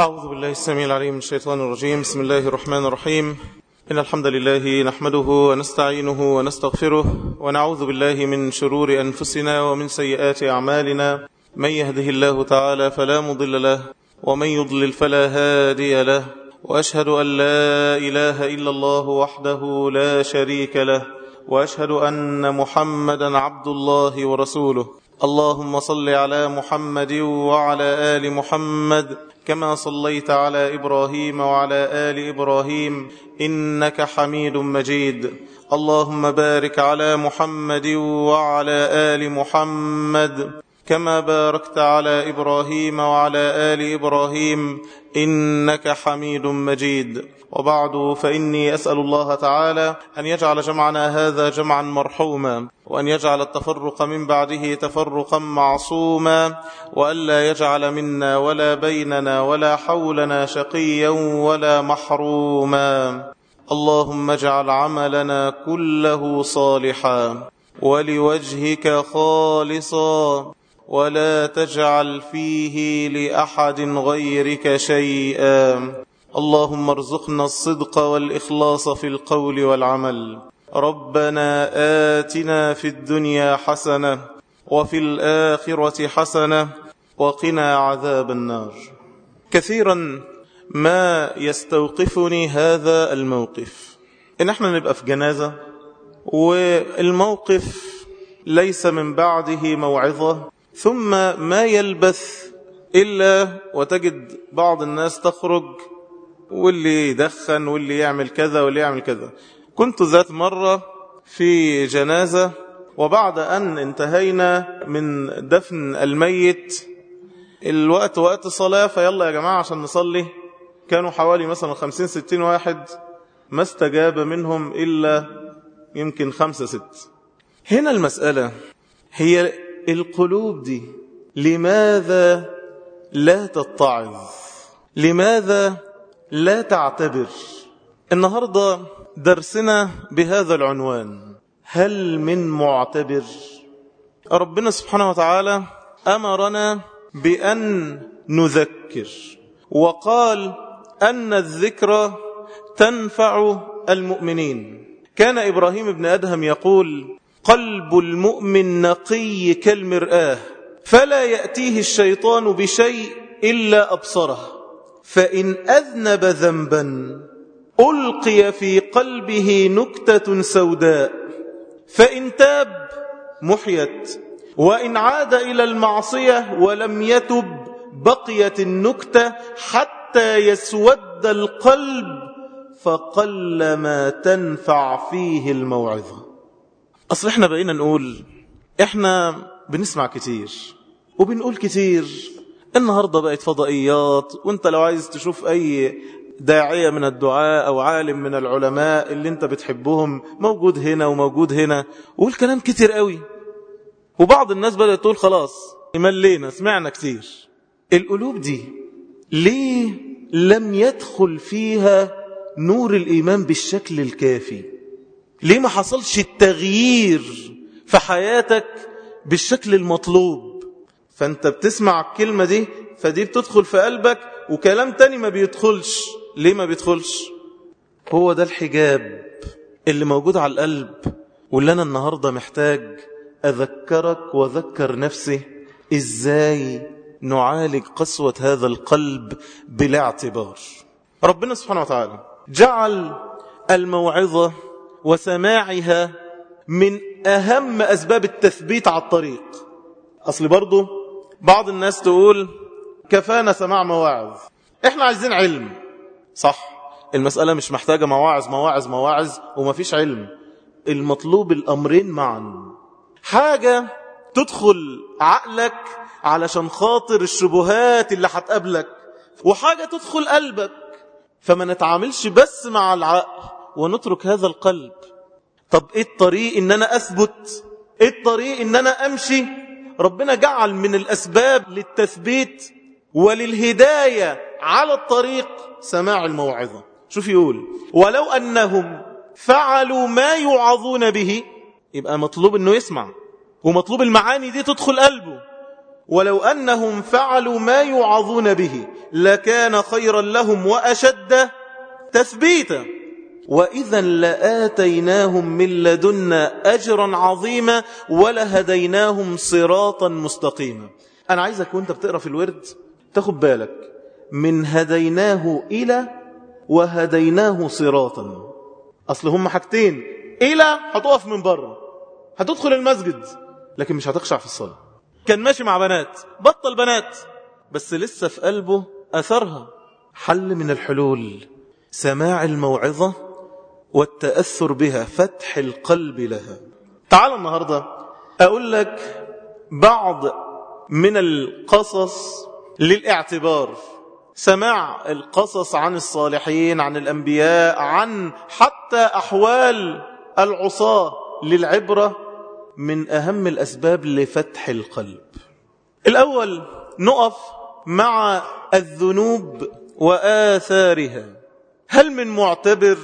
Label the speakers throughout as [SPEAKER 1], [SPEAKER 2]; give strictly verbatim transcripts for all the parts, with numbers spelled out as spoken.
[SPEAKER 1] أعوذ بالله السميع العليم من الشيطان الرجيم. بسم الله الرحمن الرحيم. إن الحمد لله نحمده ونستعينه ونستغفره ونعوذ بالله من شرور أنفسنا ومن سيئات أعمالنا. من يهده الله تعالى فلا مضل له ومن يضلل فلا هادي له، وأشهد أن لا إله إلا الله وحده لا شريك له، وأشهد أن محمدا عبد الله ورسوله. اللهم صل على محمد وعلى آل محمد كما صليت على إبراهيم وعلى آل إبراهيم إنك حميد مجيد. اللهم بارك على محمد وعلى آل محمد كما باركت على إبراهيم وعلى آل إبراهيم إنك حميد مجيد. وبعد، فإني أسأل الله تعالى أن يجعل جمعنا هذا جمعا مرحوما، وأن يجعل التفرق من بعده تفرقا معصوما، وألا يجعل منا ولا بيننا ولا حولنا شقيا ولا محروما. اللهم اجعل عملنا كله صالحا ولوجهك خالصا، ولا تجعل فيه لأحد غيرك شيئا. اللهم ارزقنا الصدق والإخلاص في القول والعمل. ربنا آتنا في الدنيا حسنة وفي الآخرة حسنة وقنا عذاب النار. كثيرا ما يستوقفني هذا الموقف، إن احنا نبقى في جنازة والموقف ليس من بعده موعظة، ثم ما يلبث إلا وتجد بعض الناس تخرج واللي يدخن واللي يعمل كذا واللي يعمل كذا. كنت ذات مرة في جنازة، وبعد أن انتهينا من دفن الميت الوقت وقت صلاة، فيلا يا جماعة عشان نصلي. كانوا حوالي مثلا خمسين ستين واحد، ما استجاب منهم إلا يمكن خمسة ست. هنا المسألة هي القلوب دي لماذا لا تتعظ؟ لماذا لا تعتبر؟ النهاردة درسنا بهذا العنوان: هل من معتبر؟ ربنا سبحانه وتعالى أمرنا بأن نذكر، وقال أن الذكر تنفع المؤمنين. كان إبراهيم بن أدهم يقول: قلب المؤمن نقي كالمرآة، فلا يأتيه الشيطان بشيء إلا أبصره، فإن أذنب ذنبا ألقي في قلبه نكتة سوداء، فإن تاب محيت، وإن عاد إلى المعصية ولم يتب بقيت النكتة حتى يسود القلب، فقل ما تنفع فيه الموعظة. أصل احنا بقينا نقول، احنا بنسمع كتير وبنقول كتير. النهاردة بقت فضائيات، وانت لو عايز تشوف اي داعية من الدعاء او عالم من العلماء اللي انت بتحبهم موجود هنا وموجود هنا، والكلام كتير قوي. وبعض الناس بدأت تقول خلاص ملينا، سمعنا كتير. القلوب دي ليه لم يدخل فيها نور الإيمان بالشكل الكافي؟ ليه ما حصلش التغيير في حياتك بالشكل المطلوب؟ فانت بتسمع الكلمة دي، فدي بتدخل في قلبك، وكلام تاني ما بيدخلش. ليه ما بيدخلش؟ هو ده الحجاب اللي موجود على القلب، واللي أنا النهاردة محتاج أذكرك وذكر نفسي إزاي نعالج قسوة هذا القلب بلا اعتبار. ربنا سبحانه وتعالى جعل الموعظة وسماعها من أهم أسباب التثبيت على الطريق. أصل برضو بعض الناس تقول كفانا سماع مواعظ، احنا عايزين علم. صح، المسألة مش محتاجة مواعظ مواعظ مواعظ وما فيش علم. المطلوب الأمرين معا، حاجة تدخل عقلك علشان خاطر الشبهات اللي هتقابلك، وحاجة تدخل قلبك. فما نتعاملش بس مع العقل ونترك هذا القلب. طب ايه الطريق ان انا اثبت؟ ايه الطريق ان انا امشي؟ ربنا جعل من الاسباب للتثبيت وللهداية على الطريق سماع الموعظة. شوف يقول: ولو انهم فعلوا ما يوعظون به، يبقى مطلوب انه يسمع، ومطلوب المعاني دي تدخل قلبه. ولو أنهم فعلوا ما يوعظون به لكان خيرا لهم وأشد تثبيتا وإذا لآتيناهم من لدنا أجرا عظيما ولهديناهم صراطا مستقيما. أنا عايزك وانت بتقرأ في الورد تاخد بالك من هديناه إلى وهديناه صراطا. أصل هم حاجتين، إلى هتقف من بره هتدخل المسجد لكن مش هتخشع في الصلاة. كان ماشي مع بنات بطل بنات بس لسه في قلبه أثرها. حل من الحلول سماع الموعظة والتأثر بها، فتح القلب لها. تعال النهاردة أقول لك بعض من القصص للاعتبار، سماع القصص عن الصالحين، عن الأنبياء، عن حتى أحوال العصاة للعبرة، من أهم الأسباب لفتح القلب. الأول نقف مع الذنوب وآثارها. هل من معتبر؟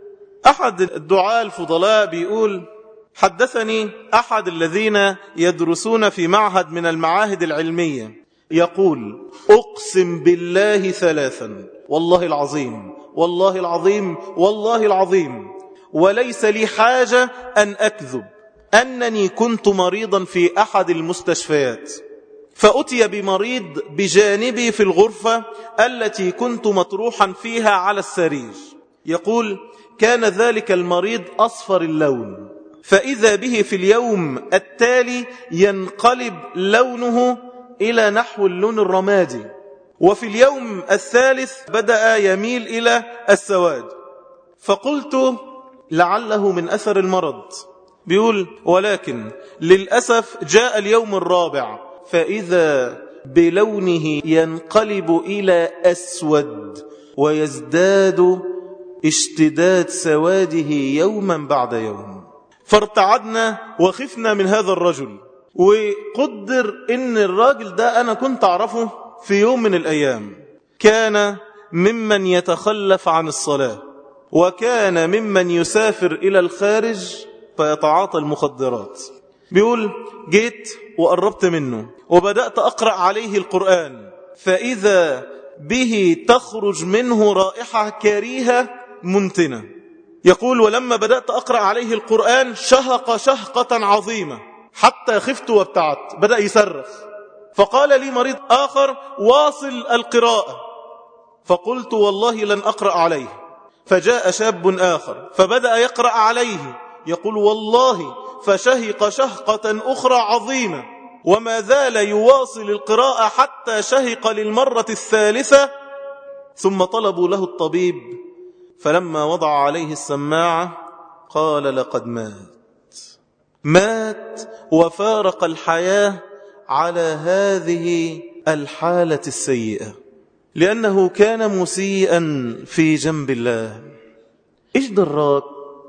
[SPEAKER 1] أحد الدعاة الفضلاء بيقول: حدثني أحد الذين يدرسون في معهد من المعاهد العلمية يقول: أقسم بالله ثلاثا، والله العظيم والله العظيم والله العظيم، وليس لي حاجة أن أكذب، أنني كنت مريضا في أحد المستشفيات، فأتي بمريض بجانبي في الغرفة التي كنت مطروحا فيها على السرير. يقول: كان ذلك المريض أصفر اللون، فإذا به في اليوم التالي ينقلب لونه إلى نحو اللون الرمادي، وفي اليوم الثالث بدأ يميل إلى السواد. فقلت لعله من أثر المرض. بيقول: ولكن للأسف جاء اليوم الرابع فإذا بلونه ينقلب إلى أسود ويزداد اشتداد سواده يوما بعد يوم. فارتعدنا وخفنا من هذا الرجل، وقدر إن الراجل ده أنا كنت أعرفه في يوم من الأيام، كان ممن يتخلف عن الصلاة، وكان ممن يسافر إلى الخارج فيتعاطى المخدرات. بيقول: جيت وقربت منه وبدأت أقرأ عليه القرآن، فإذا به تخرج منه رائحة كريهة منتنة. يقول: ولما بدأت أقرأ عليه القرآن شهق شهقة عظيمة حتى خفت وابتعدت، بدأ يصرخ. فقال لي مريض آخر: واصل القراءة. فقلت: والله لن أقرأ عليه. فجاء شاب آخر فبدأ يقرأ عليه، يقول: والله، فشهق شهقة أخرى عظيمة، وما زال يواصل القراءة حتى شهق للمرة الثالثة. ثم طلبوا له الطبيب، فلما وضع عليه السماعة قال: لقد مات مات وفارق الحياة على هذه الحالة السيئة، لأنه كان مسيئا في جنب الله. إيش دراك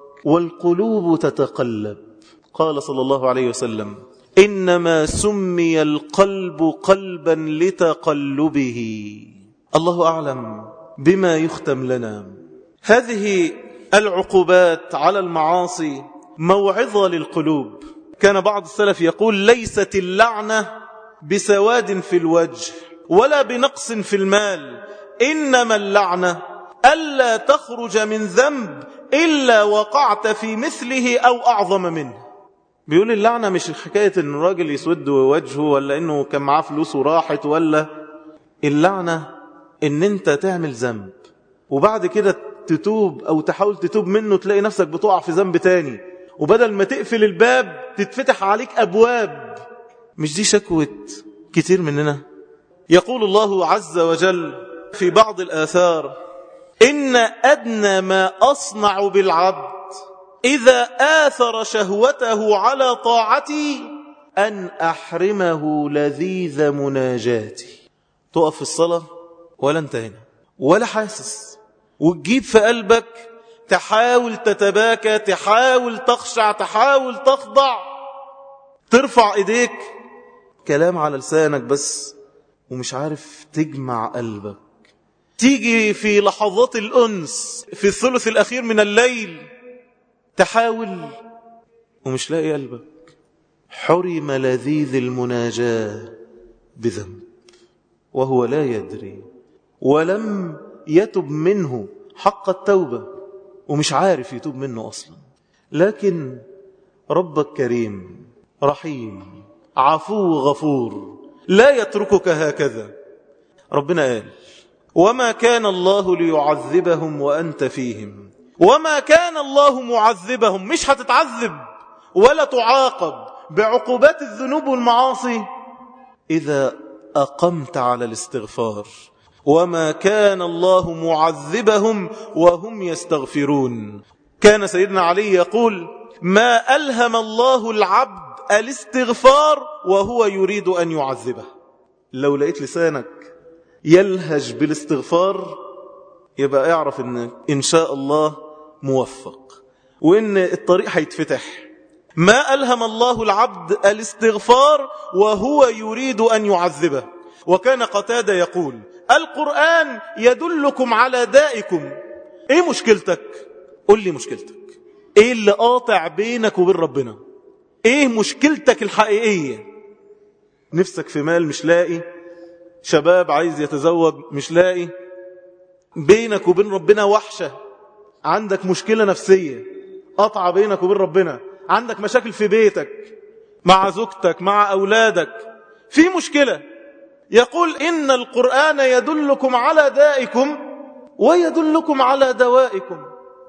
[SPEAKER 1] والقلوب تتقلب؟ قال صلى الله عليه وسلم: إنما سمي القلب قلبا لتقلبه. الله أعلم بما يختم لنا. هذه العقوبات على المعاصي موعظة للقلوب. كان بعض السلف يقول: ليست اللعنة بسواد في الوجه ولا بنقص في المال، إنما اللعنة ألا تخرج من ذنب إلا وقعت في مثله أو أعظم منه. بيقول اللعنة مش حكاية إن الراجل يسود وجهه ولا إنه كان معاه فلوس وراحت، ولا اللعنة إن أنت تعمل ذنب وبعد كده تتوب أو تحاول تتوب منه، تلاقي نفسك بتقع في ذنب تاني، وبدل ما تقفل الباب تتفتح عليك أبواب. مش دي شكوة كتير مننا؟ يقول الله عز وجل في بعض الآثار: إن أدنى ما أصنع بالعبد إذا آثر شهوته على طاعتي أن أحرمه لذيذ مناجاتي. تقف في الصلاة ولا انت هنا ولا حاسس، وتجيب في قلبك تحاول تتباكى، تحاول تخشع، تحاول تخضع، ترفع ايديك، كلام على لسانك بس ومش عارف تجمع قلبك. تيجي في لحظات الأنس في الثلث الأخير من الليل تحاول ومش لاقي قلبك. حرم لذيذ المناجاة بذنب وهو لا يدري. ولم يتب منه حق التوبة ومش عارف يتوب منه أصلا. لكن ربك كريم رحيم عفو غفور لا يتركك هكذا. ربنا قال وما كان الله ليعذبهم وأنت فيهم وما كان الله معذبهم، مش هتتعذب ولا تعاقب بعقوبات الذنوب والمعاصي إذا أقمت على الاستغفار. وما كان الله معذبهم وهم يستغفرون. كان سيدنا علي يقول ما ألهم الله العبد الاستغفار وهو يريد أن يعذبه. لو لقيت لسانك يلهج بالاستغفار يبقى اعرف ان إن شاء الله موفق وإن الطريق هيتفتح. ما ألهم الله العبد الاستغفار وهو يريد أن يعذبه. وكان قتادة يقول القرآن يدلكم على دائكم. ايه مشكلتك؟ قل لي مشكلتك ايه اللي قاطع بينك وبين ربنا؟ ايه مشكلتك الحقيقية؟ نفسك في مال مش لاقي، شباب عايز يتزوج مش لاقي، بينك وبين ربنا وحشة، عندك مشكلة نفسية قطع بينك وبين ربنا، عندك مشاكل في بيتك مع زوجتك مع أولادك، في مشكلة. يقول إن القرآن يدلكم على دائكم ويدلكم على دوائكم.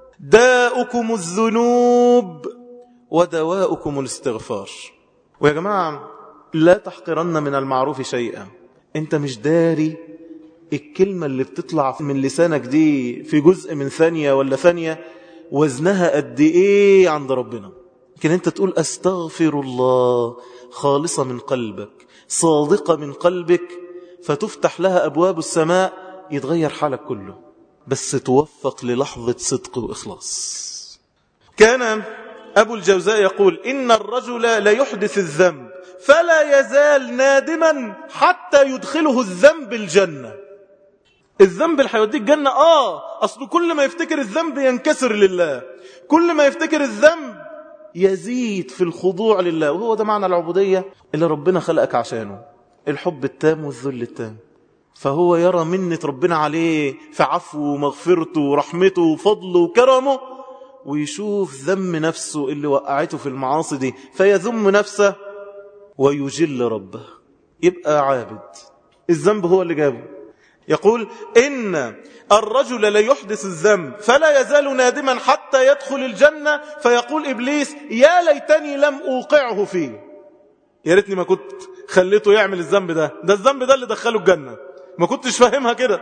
[SPEAKER 1] داؤكم الذنوب ودواؤكم الاستغفار. ويا جماعة لا تحقرن من المعروف شيئا. انت مش داري الكلمة اللي بتطلع من لسانك دي في جزء من ثانية ولا ثانية وزنها قد ايه عند ربنا. لكن انت تقول استغفر الله خالصة من قلبك صادقة من قلبك فتفتح لها أبواب السماء يتغير حالك كله، بس توفق للحظة صدق وإخلاص. كان أبو الجوزاء يقول إن الرجل لا يحدث الذنب فلا يزال نادما حتى يدخله الذنب الجنة. الذنب اللي هيوديك الجنة آه أصله كل ما يفتكر الذنب ينكسر لله، كل ما يفتكر الذنب يزيد في الخضوع لله. وهو ده معنى العبودية اللي ربنا خلقك عشانه، الحب التام والذل التام. فهو يرى منة ربنا عليه في عفوه ومغفرته ورحمته وفضله وكرمه، ويشوف ذم نفسه اللي وقعته في المعاصي دي فيذم نفسه ويجل ربه، يبقى عابد. الذنب هو اللي جابه. يقول إن الرجل لا يحدث الذنب فلا يزال نادما حتى يدخل الجنة فيقول إبليس يا ليتني لم أوقعه فيه، يا ريتني ما كنت خليته يعمل الذنب ده، ده الذنب ده اللي دخله الجنة، ما كنتش فاهمها كده.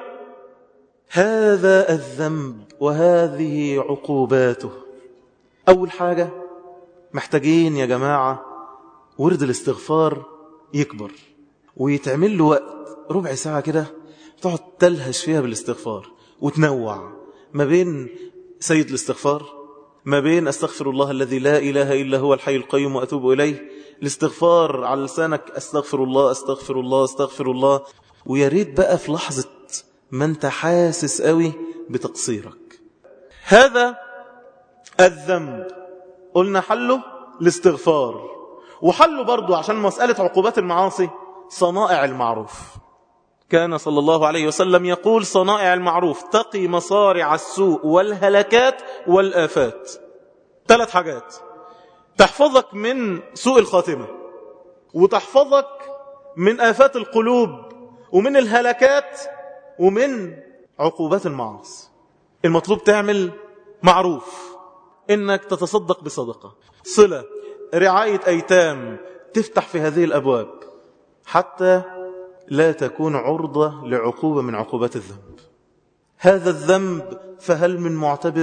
[SPEAKER 1] هذا الذنب وهذه عقوباته. أول حاجة محتاجين يا جماعة ورد الاستغفار يكبر ويتعمل له وقت ربع ساعة كده تقعد تلهش فيها بالاستغفار وتنوع ما بين سيد الاستغفار، ما بين استغفر الله الذي لا إله إلا هو الحي القيوم وأتوب إليه، الاستغفار على لسانك استغفر الله استغفر الله استغفر الله. ويا ريت بقى في لحظة ما انت حاسس قوي بتقصيرك. هذا الذنب قلنا حله الاستغفار، وحله برضو عشان مسألة عقوبات المعاصي صنائع المعروف. كان صلى الله عليه وسلم يقول صنائع المعروف تقي مصارع السوء والهلكات والآفات. ثلاث حاجات تحفظك من سوء الخاتمة، وتحفظك من آفات القلوب، ومن الهلكات، ومن عقوبات المعاصي. المطلوب تعمل معروف، إنك تتصدق بصدقة، صلة، رعاية أيتام، تفتح في هذه الأبواب حتى لا تكون عرضة لعقوبة من عقوبات الذنب. هذا الذنب فهل من معتبر؟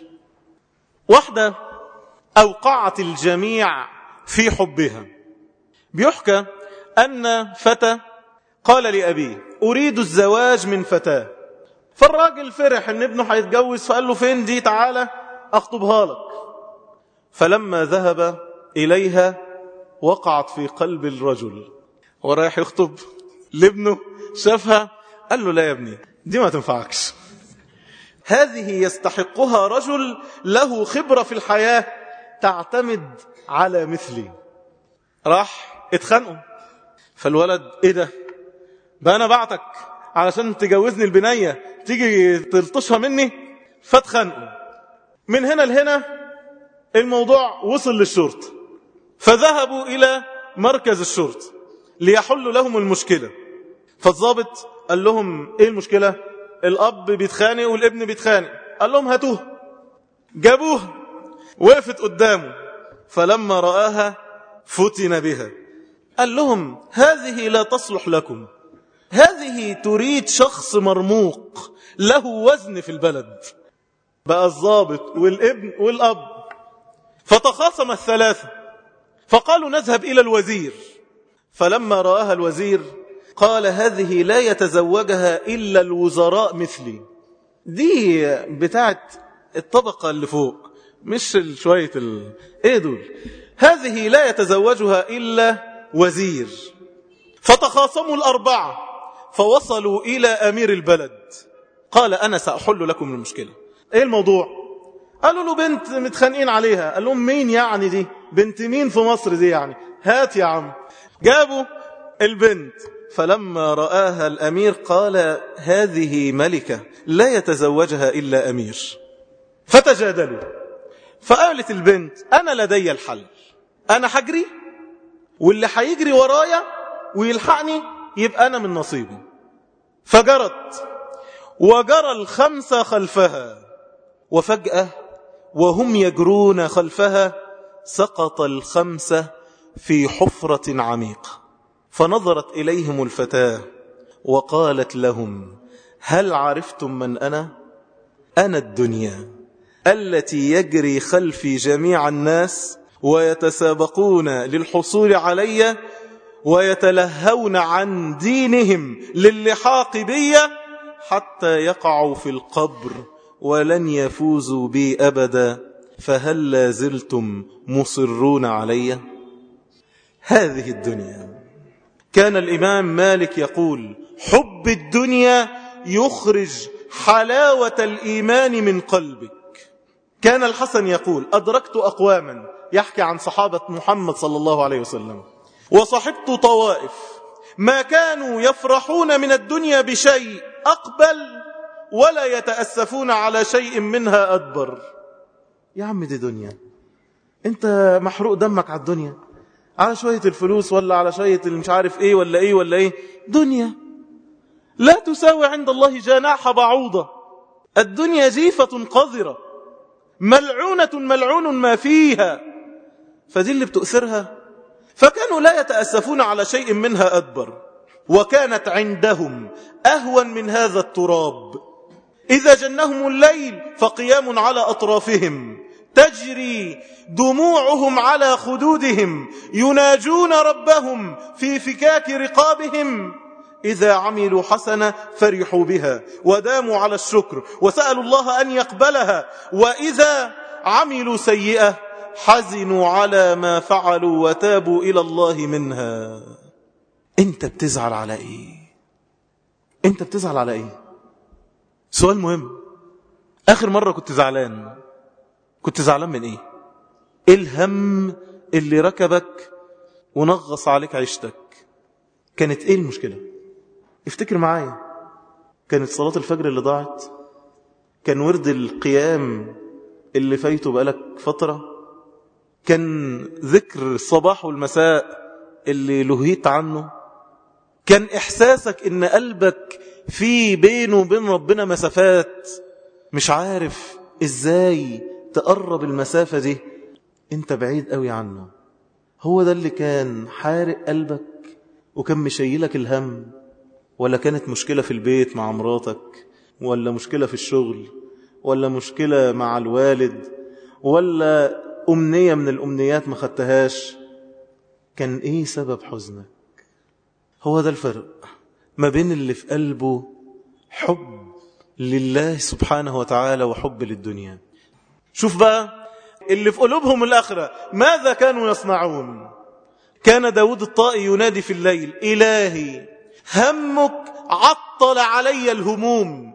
[SPEAKER 1] واحدة أوقعت الجميع في حبها. بيحكى أن فتى قال لأبيه أريد الزواج من فتاة، فالراجل فرح أن ابنه هيتجوز فقال له فين دي، تعالى أخطبها لك. فلما ذهب إليها وقعت في قلب الرجل ورايح يخطب لابنه، شافها قال له لا يا ابني دي ما تنفعكش، هذه يستحقها رجل له خبرة في الحياة تعتمد على مثلي. راح اتخانقوا، فالولد ايه ده بقى انا بعتك علشان تجوزني البنية تيجي تلطشها مني. فاتخانقوا من هنا لهنا، الموضوع وصل للشرطة، فذهبوا إلى مركز الشرطة ليحلوا لهم المشكلة. فالضابط قال لهم ايه المشكلة؟ الأب بيتخانق والابن بيتخانق. قال لهم هاتوه. جابوه، وقفت قدامه، فلما رآها فتن بها. قال لهم هذه لا تصلح لكم، هذه تريد شخص مرموق له وزن في البلد. بقى الضابط والابن والأب. فتخاصم الثلاثة فقالوا نذهب إلى الوزير. فلما رآها الوزير قال هذه لا يتزوجها إلا الوزراء مثلي. دي بتاعت الطبقة اللي فوق، مش شوية ال... ايه دول؟ هذه لا يتزوجها إلا وزير. فتخاصموا الأربعة فوصلوا إلى أمير البلد. قال أنا سأحل لكم المشكلة. ايه الموضوع؟ قالوا له بنت متخانقين عليها. قال لهم مين يعني دي؟ بنت مين في مصر دي يعني؟ هات يا عم. جابوا البنت. فلما رآها الأمير قال هذه ملكة لا يتزوجها إلا أمير. فتجادلوا. فقالت البنت أنا لدي الحل، أنا حجري واللي حيجري ورايا ويلحقني يبقى أنا من نصيبي. فجرت وجرى الخمسة خلفها، وفجأة وهم يجرون خلفها سقط الخمسة في حفرة عميقة. فنظرت إليهم الفتاة وقالت لهم هل عرفتم من أنا؟ أنا الدنيا التي يجري خلفي جميع الناس ويتسابقون للحصول علي ويتلهون عن دينهم للحاق بي حتى يقعوا في القبر ولن يفوزوا بي أبدا، فهل لا زلتم مصرون علي؟ هذه الدنيا. كان الإمام مالك يقول حب الدنيا يخرج حلاوة الإيمان من قلبك. كان الحسن يقول أدركت أقواما، يحكي عن صحابة محمد صلى الله عليه وسلم، وصحبت طوائف ما كانوا يفرحون من الدنيا بشيء أقبل ولا يتأسفون على شيء منها أدبر. يا عم دي دنيا، انت محروق دمك على الدنيا، على شوية الفلوس ولا على شوية مش عارف ايه ولا ايه ولا ايه. دنيا لا تساوي عند الله جناح بعوضة. الدنيا جيفة قذرة ملعونة ملعون ما فيها. فدي اللي بتؤثرها. فكانوا لا يتأسفون على شيء منها أدبر، وكانت عندهم أهون من هذا التراب. إذا جنهم الليل فقيام على أطرافهم تجري دموعهم على خدودهم يناجون ربهم في فكاك رقابهم. إذا عملوا حسنة فرحوا بها وداموا على الشكر وسألوا الله أن يقبلها، وإذا عملوا سيئة حزنوا على ما فعلوا وتابوا إلى الله منها. أنت بتزعل على إيه؟ أنت بتزعل على إيه؟ سؤال مهم. آخر مرة كنت زعلان كنت زعلان من إيه؟ إيه الهم اللي ركبك ونغص عليك عيشتك؟ كانت إيه المشكلة؟ افتكر معايا. كانت صلاة الفجر اللي ضاعت؟ كان ورد القيام اللي فايته بقالك فترة؟ كان ذكر الصباح والمساء اللي لهيت عنه؟ كان إحساسك إن قلبك في بينه وبين ربنا مسافات مش عارف إزاي تقرب المسافة دي؟ انت بعيد قوي عنه. هو ده اللي كان حارق قلبك وكان مشيلك الهم؟ ولا كانت مشكلة في البيت مع مراتك، ولا مشكلة في الشغل، ولا مشكلة مع الوالد، ولا أمنية من الأمنيات ما خدتهاش؟ كان إيه سبب حزنك؟ هو ده الفرق ما بين اللي في قلبه حب لله سبحانه وتعالى وحب للدنيا. شوف بقى اللي في قلوبهم الآخرة ماذا كانوا يصنعون. كان داود الطائي ينادي في الليل إلهي همك عطل علي الهموم.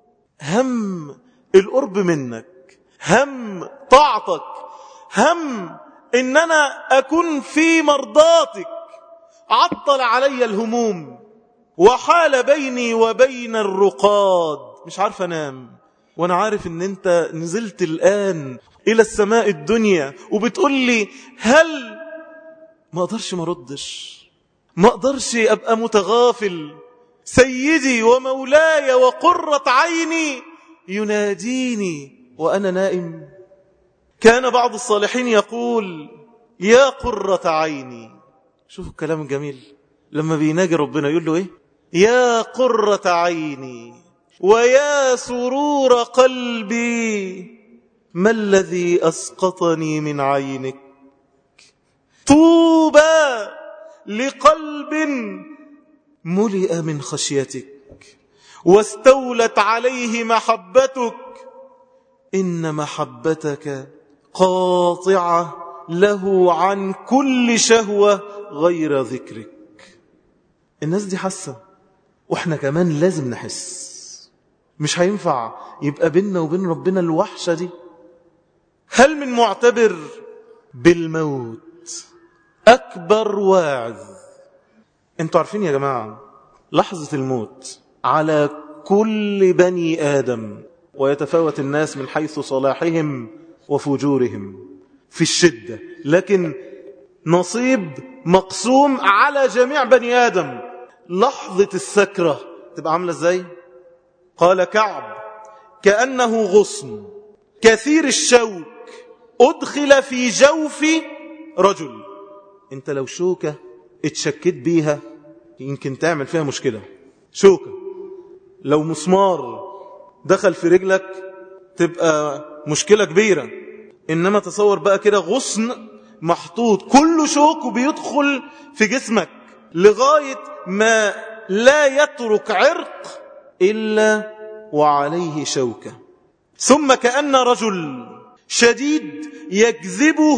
[SPEAKER 1] هم القرب منك، هم طاعتك، هم إن أنا أكون في مرضاتك، عطل علي الهموم. وحال بيني وبين الرقاد، مش عارف أنام، وأنا عارف أن أنت نزلت الآن إلى السماء الدنيا وبتقول لي هل ما أقدرش ما ردش، ما أقدرش أبقى متغافل. سيدي ومولاي وقرة عيني يناديني وأنا نائم. كان بعض الصالحين يقول يا قرة عيني. شوفوا الكلام الجميل لما بيناجي ربنا يقول له إيه؟ يا قرة عيني ويا سرور قلبي، ما الذي أسقطني من عينك؟ طوبى لقلب ملئ من خشيتك واستولت عليه محبتك، إن محبتك قاطعة له عن كل شهوة غير ذكرك. الناس دي حاسة، وإحنا كمان لازم نحس. مش هينفع يبقى بيننا وبين ربنا الوحشة دي. هل من معتبر بالموت أكبر واعظ؟ انتوا عارفين يا جماعة لحظة الموت على كل بني آدم، ويتفاوت الناس من حيث صلاحهم وفجورهم في الشدة، لكن نصيب مقسوم على جميع بني آدم. لحظة السكرة تبقى عاملة ازاي؟ قال كعب كأنه غصن كثير الشوك أدخل في جوف رجل. انت لو شوكة اتشكت بيها يمكن تعمل فيها مشكلة. شوكة لو مسمار دخل في رجلك تبقى مشكلة كبيرة. إنما تصور بقى كده غصن محطوط كله شوك وبيدخل في جسمك لغاية ما لا يترك عرق إلا وعليه شوكة. ثم كأن رجل شديد يجذبه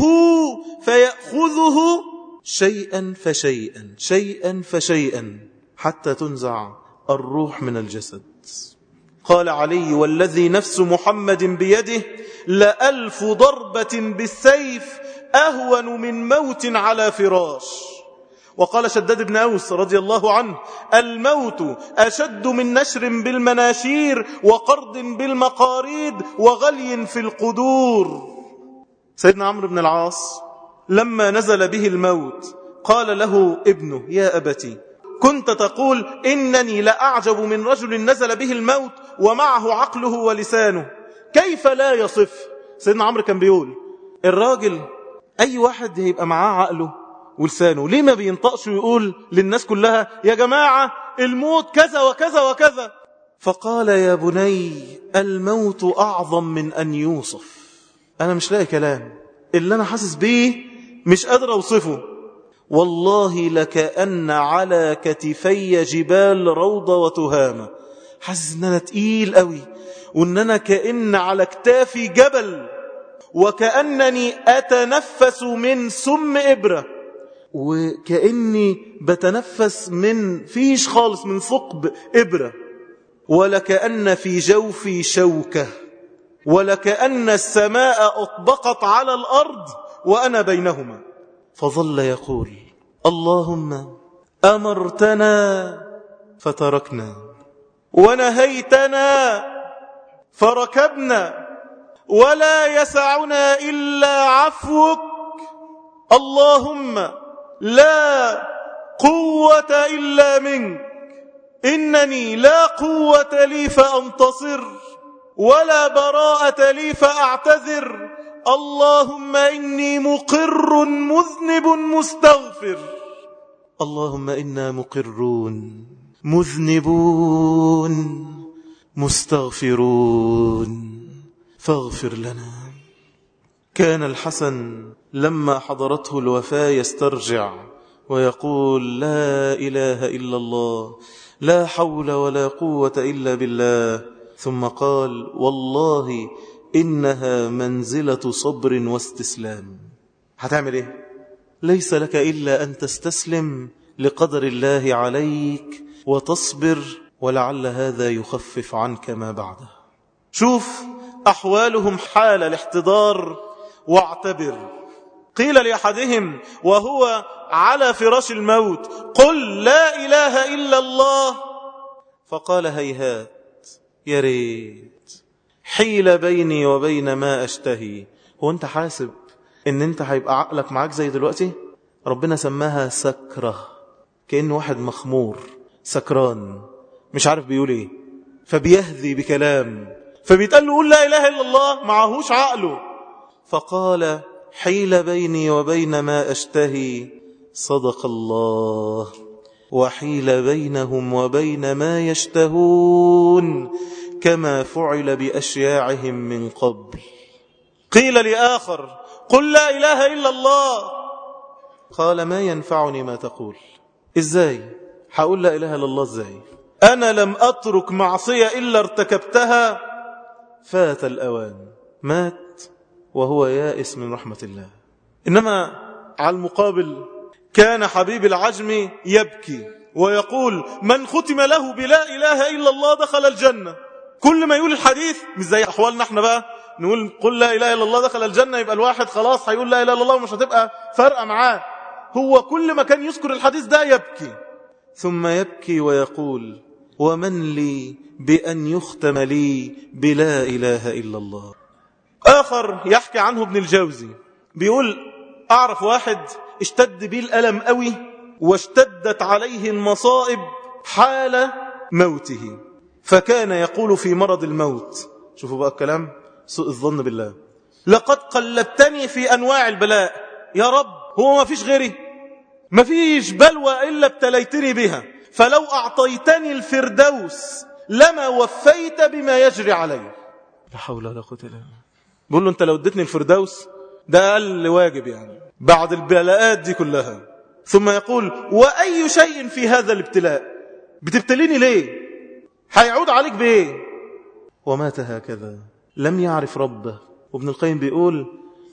[SPEAKER 1] فيأخذه شيئا فشيئا شيئا فشيئا حتى تنزع الروح من الجسد. قال علي والذي نفس محمد بيده لألف ضربة بالسيف أهون من موت على فراش. وقال شداد بن أوس رضي الله عنه الموت أشد من نشر بالمناشير وقرض بالمقاريد وغلي في القدور. سيدنا عمرو بن العاص لما نزل به الموت قال له ابنه يا أبتي كنت تقول إنني لأعجب من رجل نزل به الموت ومعه عقله ولسانه، كيف لا يصف؟ سيدنا عمرو كان بيقول الراجل أي واحد يبقى معاه عقله ولسانه ليه ما بينطقش ويقول للناس كلها يا جماعة الموت كذا وكذا وكذا؟ فقال يا بني الموت أعظم من أن يوصف. أنا مش لاقي كلام، اللي أنا حاسس بيه مش قادر أوصفه. والله لكأن على كتفي جبال روضة وتهامة. حاسس ان انا تقيل قوي، وان انا كأن على كتافي جبل، وكأنني أتنفس من سم إبرة، وكأني بتنفس من فيش خالص من ثقب إبرة، ولكأن في جوفي شوكة، ولكأن السماء أطبقت على الأرض وأنا بينهما. فظل يقول اللهم أمرتنا فتركنا ونهيتنا فركبنا ولا يسعنا إلا عفوك. اللهم لا قوة إلا منك، إنني لا قوة لي فأنتصر ولا براءة لي فأعتذر. اللهم إني مقر مذنب مستغفر. اللهم إنا مقرون مذنبون مستغفرون فاغفر لنا. كان الحسن لما حضرته الوفاة يسترجع ويقول لا إله إلا الله لا حول ولا قوة إلا بالله، ثم قال والله إنها منزلة صبر واستسلام. هتعمل إيه؟ ليس لك إلا أن تستسلم لقدر الله عليك وتصبر، ولعل هذا يخفف عنك ما بعده. شوف أحوالهم حال الاحتضار واعتبر. قيل لأحدهم وهو على فراش الموت قل لا إله إلا الله، فقال هيهات يا ريت حيل بيني وبين ما أشتهي. هو أنت حاسب إن أنت هيبقى عقلك معاك زي دلوقتي؟ ربنا سماها سكرة، كأن واحد مخمور سكران مش عارف بيقول إيه، فبيهذي بكلام، فبيتقال له قول لا إله إلا الله، معهوش عقله. فقال حيل بيني وبين ما أشتهي، صدق الله، وحيل بينهم وبين ما يشتهون كما فعل بأشياعهم من قبل. قيل لآخر قل لا إله إلا الله، قال ما ينفعني ما تقول. إزاي هقول لا إله إلا الله إزاي؟ أنا لم أترك معصية إلا ارتكبتها. فات الأوان، مات وهو يائس من رحمة الله. إنما على المقابل كان حبيب العجم يبكي ويقول من ختم له بلا إله إلا الله دخل الجنة. كل ما يقول الحديث مش زي أحوالنا احنا بقى نقول قل لا إله إلا الله دخل الجنة، يبقى الواحد خلاص هيقول لا إله إلا الله ومش هتبقى فرقة معاه. هو كل ما كان يذكر الحديث ده يبكي، ثم يبكي ويقول ومن لي بأن يختم لي بلا إله إلا الله. آخر يحكي عنه ابن الجوزي بيقول أعرف واحد اشتد بيه الألم قوي واشتدت عليه المصائب حال موته، فكان يقول في مرض الموت، شوفوا بقى الكلام، سوء الظن بالله، لقد قلبتني في أنواع البلاء يا رب، هو ما فيش غيري، ما فيش بلوى إلا ابتليتني بها، فلو أعطيتني الفردوس لما وفيت بما يجري علي. لا حول ولا قوة إلا بالله. بقول له أنت لو اديتني الفردوس ده أقل واجب يعني بعد البلاءات دي كلها. ثم يقول وأي شيء في هذا الابتلاء، بتبتليني ليه؟ هيعود عليك بإيه؟ ومات هكذا لم يعرف ربه. وابن القيم بيقول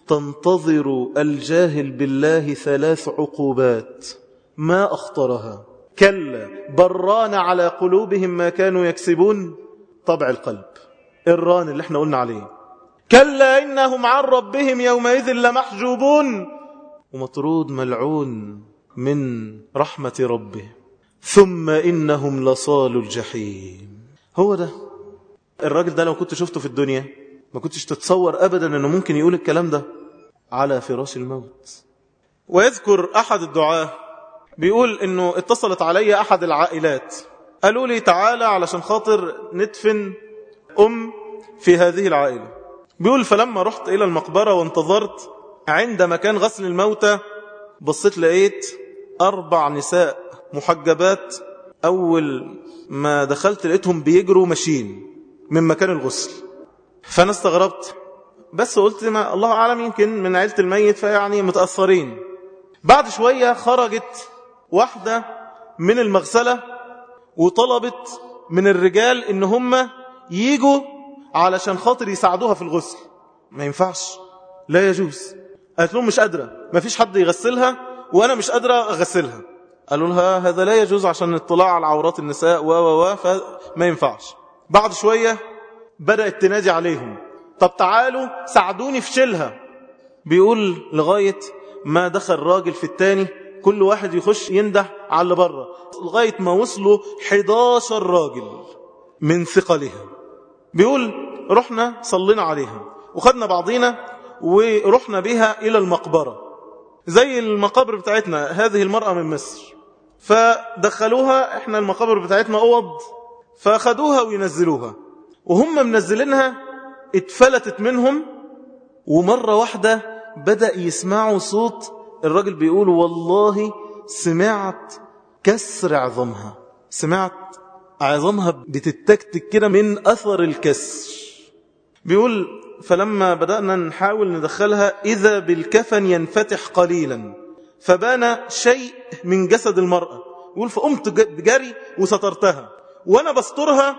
[SPEAKER 1] تنتظر الجاهل بالله ثلاث عقوبات ما أخطرها، كلا بران على قلوبهم ما كانوا يكسبون، طبع القلب الران اللي احنا قلنا عليه، كلا إنهم عن ربهم يومئذ لمحجوبون، ومطرود ملعون من رحمة ربه، ثم إنهم لصال الجحيم. هو ده الراجل ده، لو كنت شفته في الدنيا ما كنتش تتصور أبدا أنه ممكن يقول الكلام ده على فراش الموت. ويذكر أحد الدعاة بيقول أنه اتصلت علي أحد العائلات، قالوا لي تعالى علشان خاطر ندفن أم في هذه العائلة. بيقول فلما رحت إلى المقبرة وانتظرت عند مكان غسل الموتى، بصيت لقيت أربع نساء محجبات، أول ما دخلت لقيتهم بيجروا ماشيين من مكان الغسل، فأنا استغربت، بس قلت ما الله أعلم يمكن من عيلة الميت فيعني متأثرين. بعد شوية خرجت واحدة من المغسلة وطلبت من الرجال إن هم ييجوا علشان خاطر يساعدوها في الغسل. ما ينفعش، لا يجوز. قالت لهم مش قادرة، ما فيش حد يغسلها وأنا مش قادرة أغسلها. قالوا لها هذا لا يجوز عشان الاطلاع على عورات النساء و و و فما ينفعش. بعد شوية بدأت تنادي عليهم طب تعالوا ساعدوني في شيلها. بيقول لغاية ما دخل راجل في التاني، كل واحد يخش ينده على اللي بره، لغاية ما وصلوا حداشر راجل من ثقلها. بيقول رحنا صلينا عليها وخدنا بعضينا ورحنا بها إلى المقبرة زي المقابر بتاعتنا. هذه المرأة من مصر، فدخلوها، احنا المقابر بتاعتنا أوض، فأخدوها وينزلوها، وهم منزلينها اتفلتت منهم. ومرة واحدة بدأ يسمعوا صوت الراجل بيقول والله سمعت كسر عظمها، سمعت عظمها بتتكتك كده من أثر الكسر. بيقول فلما بدأنا نحاول ندخلها إذا بالكفن ينفتح قليلا فبان شيء من جسد المرأة. يقول فقمت جري وسترتها، وأنا بسترها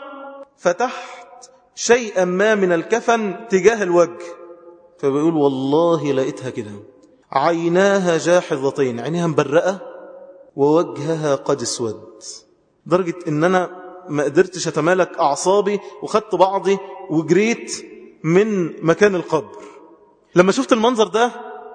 [SPEAKER 1] فتحت شيئا ما من الكفن تجاه الوجه. فبيقول والله لقيتها كده، عيناها جاحظتين، عينها مبرقة ووجهها قد اسود، درجة ان انا ما قدرتش اتمالك اعصابي وخدت بعضي وجريت من مكان القبر. لما شفت المنظر ده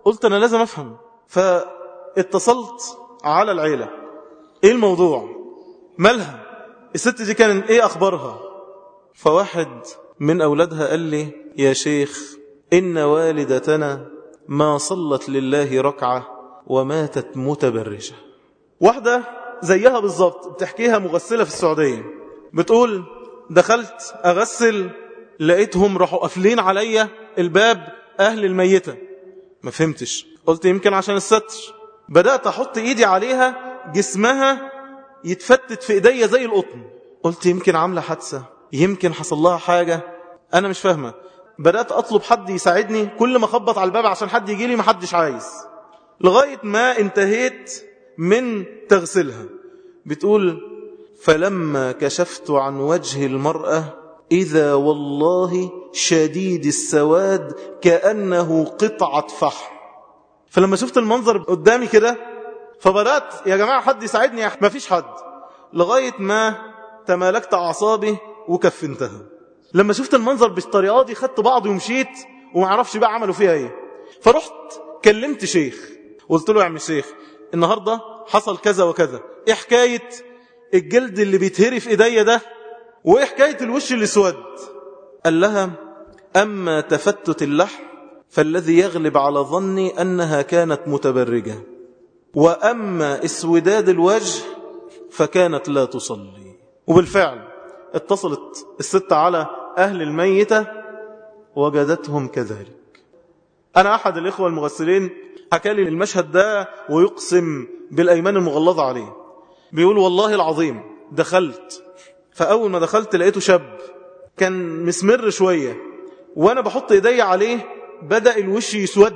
[SPEAKER 1] قلت أنا لازم أفهم، فاتصلت على العيلة. إيه الموضوع؟ مالها؟ الست دي كان إيه أخبارها؟ فواحد من أولادها قال لي يا شيخ إن والدتنا ما صلت لله ركعة وماتت متبرجة. واحدة زيها بالضبط بتحكيها مغسلة في السعودية، بتقول دخلت أغسل لقيتهم راحوا قافلين عليا الباب أهل الميتة. ما فهمتش، قلت يمكن عشان الستر. بدأت أحط إيدي عليها جسمها يتفتت في إيديا زي القطن. قلت يمكن عاملة حادثة، يمكن حصل لها حاجة، أنا مش فاهمة. بدأت أطلب حد يساعدني، كل ما خبط على الباب عشان حد يجي لي ما حدش عايز، لغاية ما انتهيت من تغسلها. بتقول فلما كشفت عن وجه المرأة إذا والله شديد السواد كأنه قطعة فحم. فلما شفت المنظر قدامي كده فبدأت يا جماعة حد يساعدني، ما فيش حد، لغاية ما تمالكت أعصابي وكفنتها. لما شفت المنظر بالطريقة دي خدت بعضي ومشيت وما عرفش بقى عملوا فيها ايه. فرحت كلمت شيخ قلت له يا عم الشيخ النهاردة حصل كذا وكذا، ايه حكاية الجلد اللي بيتهري في ايديا ده وايه حكاية الوش اللي سود؟ قال لها أما تفتت اللحم فالذي يغلب على ظني أنها كانت متبرجة، وأما اسوداد الوجه فكانت لا تصلي. وبالفعل اتصلت الست على أهل الميتة وجدتهم كذلك. أنا أحد الإخوة المغسلين حكى لي المشهد ده ويقسم بالأيمان المغلظة عليه. بيقول والله العظيم دخلت، فأول ما دخلت لقيته شاب كان مسمر شوية، وأنا بحط إيدي عليه بدأ الوش يسود.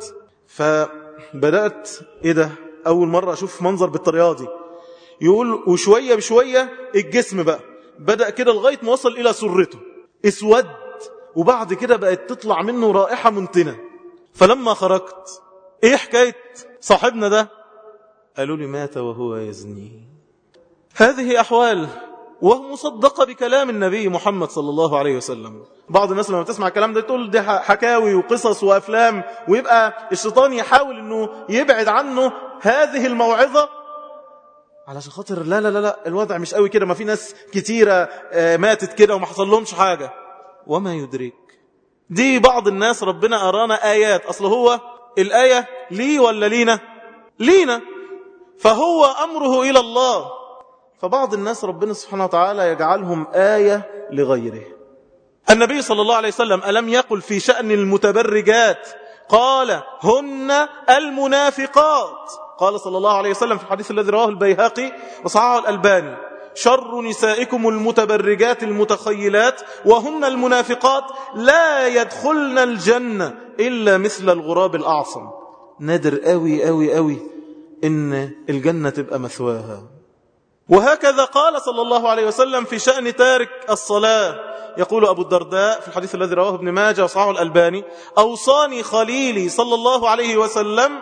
[SPEAKER 1] فبدأت إيه ده، أول مرة أشوف منظر بالطريقة دي. يقول وشوية بشوية الجسم بقى بدأ كده لغاية ما وصل إلى سرته اسود، وبعد كده بقت تطلع منه رائحة منتنة. فلما خرجت ايه حكاية صاحبنا ده؟ قالوا لي مات وهو يزني. هذه أحوال وهو مصدقة بكلام النبي محمد صلى الله عليه وسلم. بعض الناس لما تسمع الكلام ده تقول دي حكاوي وقصص وأفلام، ويبقى الشيطان يحاول أنه يبعد عنه هذه الموعظة علشان خاطر لا لا لا لا الوضع مش قوي كده، ما في ناس كتيرة ماتت كده وما حصل لهمش حاجة. وما يدرك، دي بعض الناس ربنا أرانا آيات، أصل هو الآية لي ولا لينا؟ لينا، فهو أمره إلى الله. فبعض الناس ربنا سبحانه وتعالى يجعلهم آية لغيره. النبي صلى الله عليه وسلم ألم يقل في شأن المتبرجات قال هن المنافقات؟ قال صلى الله عليه وسلم في الحديث الذي رواه البيهقي وصححه الألباني شر نسائكم المتبرجات المتخيلات وهن المنافقات لا يدخلن الجنة إلا مثل الغراب الأعصم. نادر قوي قوي قوي إن الجنة تبقى مثواها. وهكذا قال صلى الله عليه وسلم في شأن تارك الصلاة. يقول أبو الدرداء في الحديث الذي رواه ابن ماجه وصححه الألباني أوصاني خليلي صلى الله عليه وسلم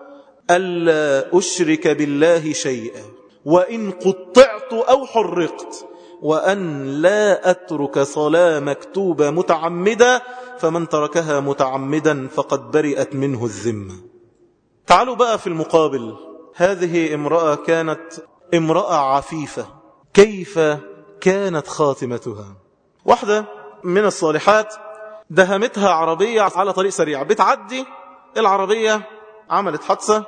[SPEAKER 1] ألا أشرك بالله شيئا وإن قطعت أو حرقت، وأن لا أترك صلاة مكتوبة متعمدا، فمن تركها متعمدا فقد برئت منه الذمة. تعالوا بقى في المقابل، هذه امرأة كانت امرأة عفيفة، كيف كانت خاتمتها؟ واحدة من الصالحات دهمتها عربية على طريق سريع، بتعدي العربية عملت حادثة،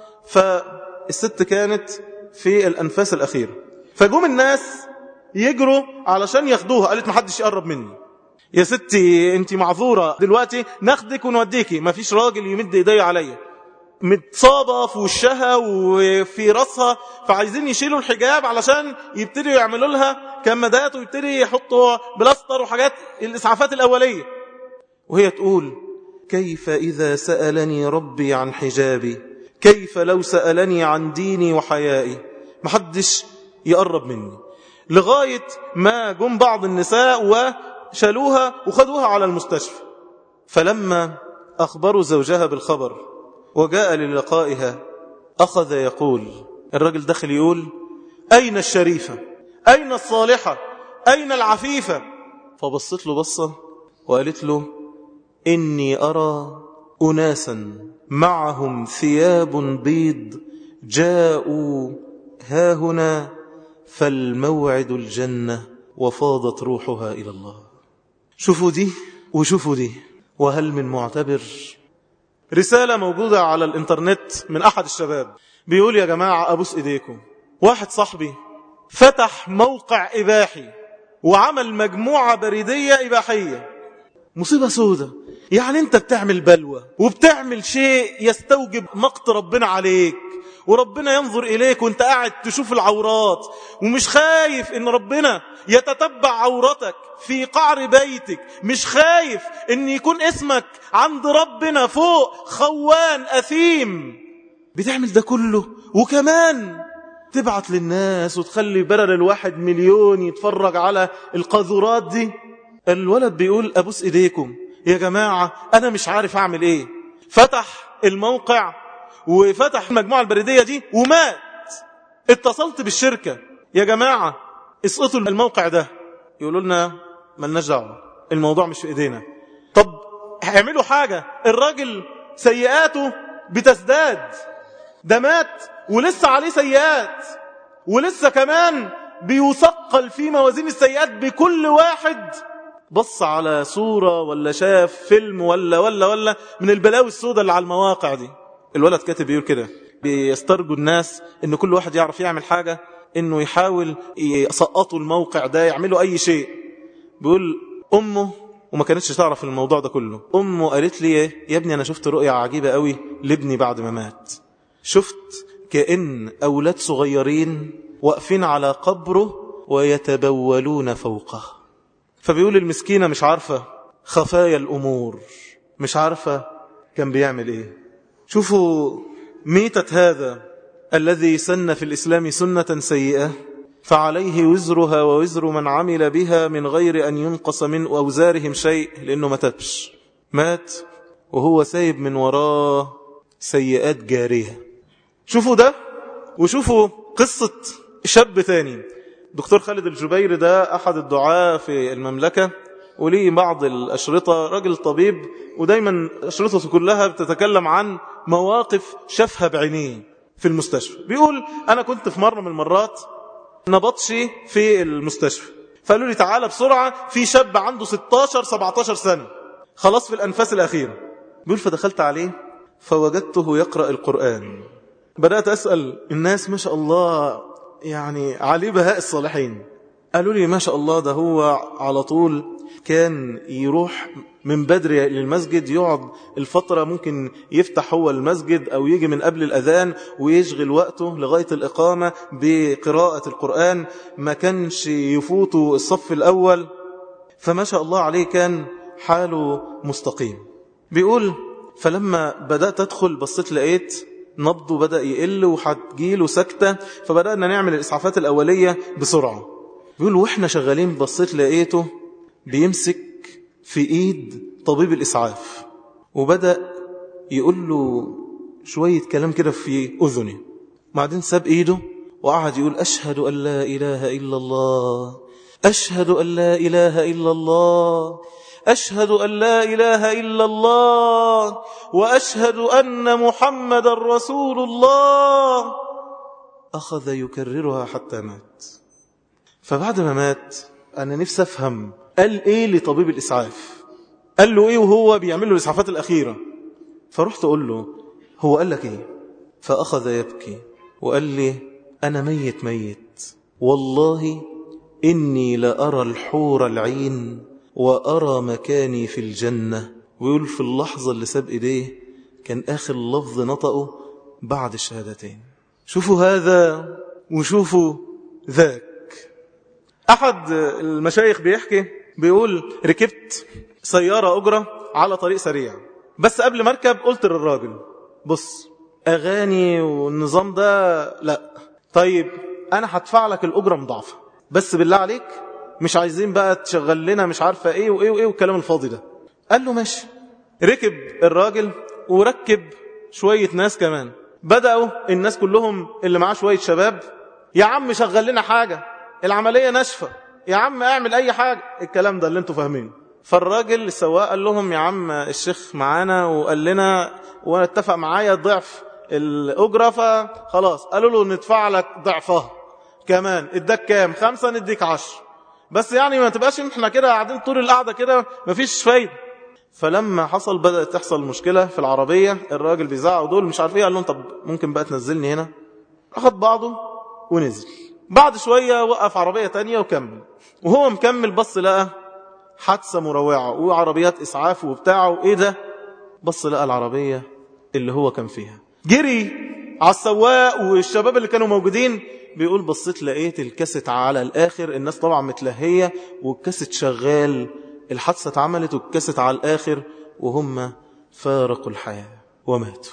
[SPEAKER 1] فالست كانت في الأنفاس الأخيرة، فجوم الناس يجروا علشان ياخدوها. قالت محدش يقرب مني، يا ستي انت معذورة دلوقتي ناخدك ونوديكي، ما فيش راجل يمد ايديه عليا. متصابة في وشها وفي رأسها، فعايزين يشيلوا الحجاب علشان يبتدوا يعملوا لها كمادات ويبتدوا يحطوا بلاستر وحاجات الإسعافات الأولية. وهي تقول كيف إذا سألني ربي عن حجابي، كيف لو سألني عن ديني وحيائي. محدش يقرب مني، لغاية ما جم بعض النساء وشالوها وخدوها على المستشفى. فلما أخبروا زوجها بالخبر وجاء للقائها أخذ يقول، الرجل دخل يقول أين الشريفة، أين الصالحة، أين العفيفة؟ فبصت له بصة وقالت له إني أرى أناسا معهم ثياب بيض جاءوا هاهنا فالموعد الجنة وفاضت روحها إلى الله. شوفوا دي وشوفوا دي، وهل من معتبر؟ رسالة موجودة على الانترنت من أحد الشباب بيقول: يا جماعة أبوس إيديكم، واحد صاحبي فتح موقع إباحي وعمل مجموعة بريدية إباحية. مصيبة سودة، يعني أنت بتعمل بلوى وبتعمل شيء يستوجب مقت ربنا عليك، وربنا ينظر إليك وانت قاعد تشوف العورات ومش خايف ان ربنا يتتبع عورتك في قعر بيتك، مش خايف ان يكون اسمك عند ربنا فوق خوان أثيم. بتعمل ده كله وكمان تبعت للناس وتخلي بدل الواحد مليون يتفرج على القاذورات دي. الولد بيقول: أبوس إيديكم يا جماعة أنا مش عارف أعمل إيه. فتح الموقع وفتح المجموعة البريدية دي ومات. اتصلت بالشركة: يا جماعة اسقطوا الموقع ده. يقولوا لنا: ملناش دعوة، الموضوع مش في ايدينا. طب هيعملوا حاجة، الراجل سيئاته بتزداد، ده مات ولسه عليه سيئات، ولسه كمان بيثقل في موازين السيئات بكل واحد بص على صورة ولا شاف فيلم ولا ولا ولا من البلاوي السوداء اللي على المواقع دي. الولد كاتب بيقول كده: بيسترجوا الناس ان كل واحد يعرف يعمل حاجة، انه يحاول يسقطوا الموقع ده، يعملوا اي شيء. بيقول: امه وما كانتش تعرف الموضوع ده كله، امه قالت لي: يا ابني انا شفت رؤية عجيبة قوي لابني بعد ما مات. شفت كأن اولاد صغيرين واقفين على قبره ويتبولون فوقه. فبيقول المسكينة مش عارفة خفايا الامور، مش عارفة كان بيعمل ايه. شوفوا ميتة هذا الذي سن في الإسلام سنة سيئة، فعليه وزرها ووزر من عمل بها من غير أن ينقص من أوزارهم شيء، لأنه ما تبش، مات وهو سايب من وراه سيئات جارية. شوفوا ده، وشوفوا قصة شاب ثاني. دكتور خالد الجبير ده أحد الدعاة في المملكة، وليه بعض الأشرطة، رجل طبيب، ودايما أشرطته كلها بتتكلم عن مواقف شافها بعينيه في المستشفى. بيقول: أنا كنت في مرة من المرات نبطشي في المستشفى، فقالوا لي تعالى بسرعة في شاب عنده ستاشر سبعتاشر سنة خلاص في الأنفاس الأخيرة. بيقول: فدخلت عليه فوجدته يقرأ القرآن. بدأت أسأل الناس: ما شاء الله يعني عليه بهاء الصالحين. قالوا لي: ما شاء الله ده هو على طول كان يروح من بدري للمسجد، يقعد الفترة ممكن يفتح هو المسجد أو يجي من قبل الأذان ويشغل وقته لغاية الإقامة بقراءة القرآن، ما كانش يفوته الصف الأول. فما شاء الله عليه كان حاله مستقيم. بيقول: فلما بدأت أدخل بصيت لقيت نبضه بدأ يقل وحتجيله سكتة، فبدأنا نعمل الإسعافات الأولية بسرعة. بيقول: وإحنا شغالين بصيت لقيته بيمسك في إيد طبيب الإسعاف وبدأ يقول له شوية كلام كده في أذنه، بعدين ساب إيده وقعد يقول: أشهد أن لا إله إلا الله، أشهد أن لا إله إلا الله، أشهد أن لا إله إلا الله، وأشهد أن محمد رسول الله. أخذ يكررها حتى مات. فبعد ما مات أنا نفسي أفهم قال إيه لطبيب الإسعاف، قال له إيه وهو بيعمل له الإسعافات الأخيرة. فرحت أقول له: هو قال لك إيه؟ فأخذ يبكي وقال لي: أنا ميت ميت والله إني لأرى الحور العين وأرى مكاني في الجنة. ويقول في اللحظة اللي ساب إيديه كان آخر لفظ نطقه بعد الشهادتين. شوفوا هذا وشوفوا ذاك. أحد المشايخ بيحكي، بيقول: ركبت سيارة أجرة على طريق سريع، بس قبل ما اركب قلت للراجل: بص أغاني والنظام ده لا، طيب أنا هدفع لك الأجرة مضاعفة، بس بالله عليك مش عايزين بقى تشغل لنا مش عارفة إيه وإيه وإيه والكلام الفاضي ده. قال له ماشي. ركب الراجل وركب شوية ناس كمان، بدأوا الناس كلهم اللي معاه شوية شباب: يا عم شغل لنا حاجة، العملية ناشفة، يا عم اعمل أي حاجة، الكلام ده اللي انتوا فاهمينه. فالراجل السواق قال لهم يا عم الشيخ معانا وقال لنا وانا اتفق معايا ضعف الأجرة، فخلاص قالوا له ندفع لك ضعفها كمان. اداك كام؟ خمسة، نديك عشر، بس يعني ما تبقاش احنا كده قاعدين طول القعدة كده مفيش فايدة. فلما حصل بدأت تحصل مشكلة في العربية، الراجل بيزعق ودول مش عارف ايه، قال لهم طب ممكن بقى تنزلني هنا. اخد بعضه ونزل. بعد شوية وقف عربية تانية وكمل، وهو مكمل بص لقى حادثة مروعة وعربيات إسعاف وبتاعه. وإيه ده؟ بص لقى العربية اللي هو كان فيها، جري على السواق والشباب اللي كانوا موجودين. بيقول بصيت لقيت الكاسيت على الآخر، الناس طبعا متلهية والكاسيت شغال، الحادثة اتعملت والكاسيت على الآخر، وهم فارقوا الحياة وماتوا.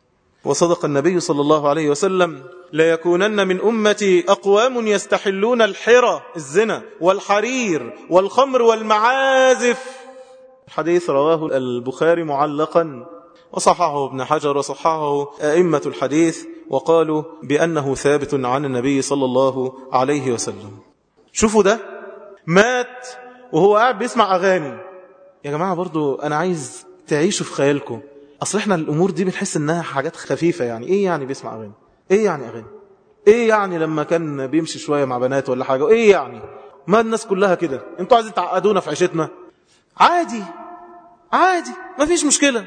[SPEAKER 1] وصدق النبي صلى الله عليه وسلم: لا يكونن من أمتي أقوام يستحلون الحرى الزنا والحرير والخمر والمعازف. الحديث رواه البخاري معلقا، وصححه ابن حجر وصححه أئمة الحديث، وقالوا بأنه ثابت عن النبي صلى الله عليه وسلم. شوفوا ده مات وهو قاعد بيسمع أغاني. يا جماعة برضو أنا عايز تعيشوا في خيالكم، أصل إحنا الأمور دي بنحس إنها حاجات خفيفة. يعني إيه يعني بيسمع أغاني؟ إيه يعني أغاني؟ إيه يعني لما كان بيمشي شوية مع بنات ولا حاجة؟ إيه يعني؟ ما الناس كلها كده، أنتوا عايزين تعقدونا في عيشتنا؟ عادي عادي، ما فيش مشكلة.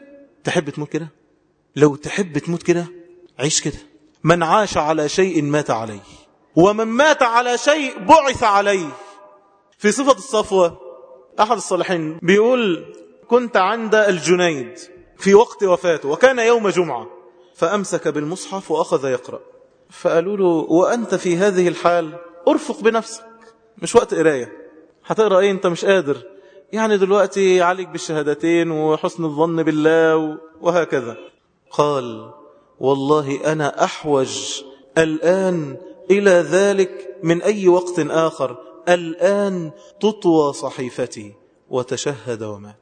[SPEAKER 1] تحب تموت كده؟ لو تحب تموت كده عيش كده. من عاش على شيء مات عليه، ومن مات على شيء بعث عليه. في صفة الصفوة أحد الصالحين بيقول: كنت عند الجنيد في وقت وفاته وكان يوم جمعة، فأمسك بالمصحف وأخذ يقرأ، فقالوا له: وأنت في هذه الحال أرفق بنفسك، مش وقت قراية، هتقرأ إيه أنت مش قادر، يعني دلوقتي عليك بالشهادتين وحسن الظن بالله وهكذا. قال: والله أنا أحوج الآن إلى ذلك من أي وقت آخر، الآن تطوى صحيفتي، وتشهد ومات.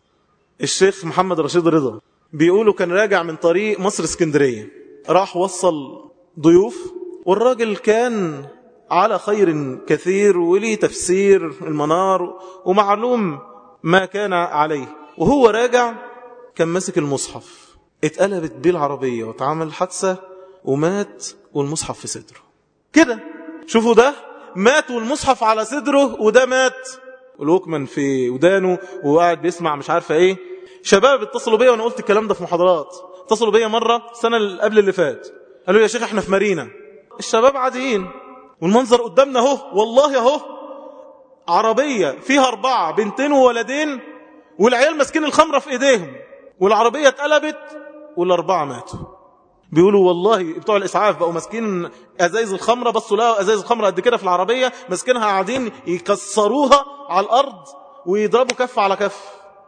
[SPEAKER 1] الشيخ محمد رشيد رضا بيقولوا كان راجع من طريق مصر اسكندرية، راح وصل ضيوف، والراجل كان على خير كثير وليه تفسير المنار ومعلوم ما كان عليه. وهو راجع كان ماسك المصحف، اتقلبت بيه العربية واتعمل حادثة ومات والمصحف في صدره كده. شوفوا ده مات والمصحف على صدره، وده مات والوكمان في ودانه وقاعد بيسمع مش عارفة ايه. شباب اتصلوا بيا وانا قلت الكلام ده في محاضرات، اتصلوا بيا مرة السنة اللي قبل اللي فات، قالوا يا شيخ احنا في مارينا، الشباب عاديين والمنظر قدامنا اهو، والله اهو عربية فيها أربعة، بنتين وولدين، والعيال ماسكين الخمرة في ايديهم، والعربية اتقلبت والأربعة ماتوا. بيقولوا والله بتوع الإسعاف بقوا ماسكين أزايز الخمرة، بصوا لها أزايز الخمرة قد كده في العربية، ماسكينها قاعدين يكسروها على الأرض ويضربوا كف على كف.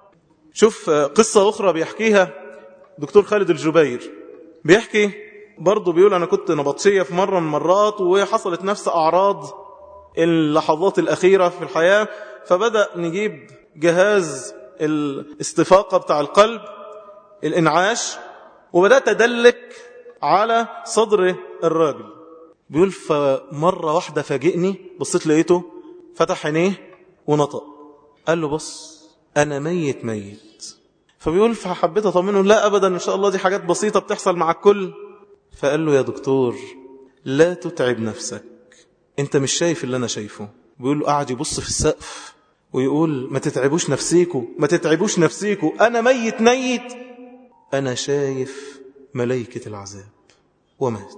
[SPEAKER 1] شوف قصة أخرى بيحكيها دكتور خالد الجبير، بيحكي برضو، بيقول أنا كنت نبطشية في مرة من مرات وحصلت نفس أعراض اللحظات الأخيرة في الحياة، فبدأ نجيب جهاز الاستفاقة بتاع القلب، الإنعاش، وبدأت أدلك على صدر الراجل. بيقول فمرة واحدة فاجئني، بصيت لقيته فتح عينيه ونطق، قال له بص أنا ميت ميت. فبيقول فحبيت أطمنه، لا أبدا إن شاء الله دي حاجات بسيطة بتحصل مع الكل. فقال له يا دكتور لا تتعب نفسك، أنت مش شايف اللي أنا شايفه. بيقول له قاعد يبص في السقف ويقول ما تتعبوش نفسيكوا ما تتعبوش نفسيكوا، أنا ميت ميت، أنا شايف ملائكة العذاب. ومات.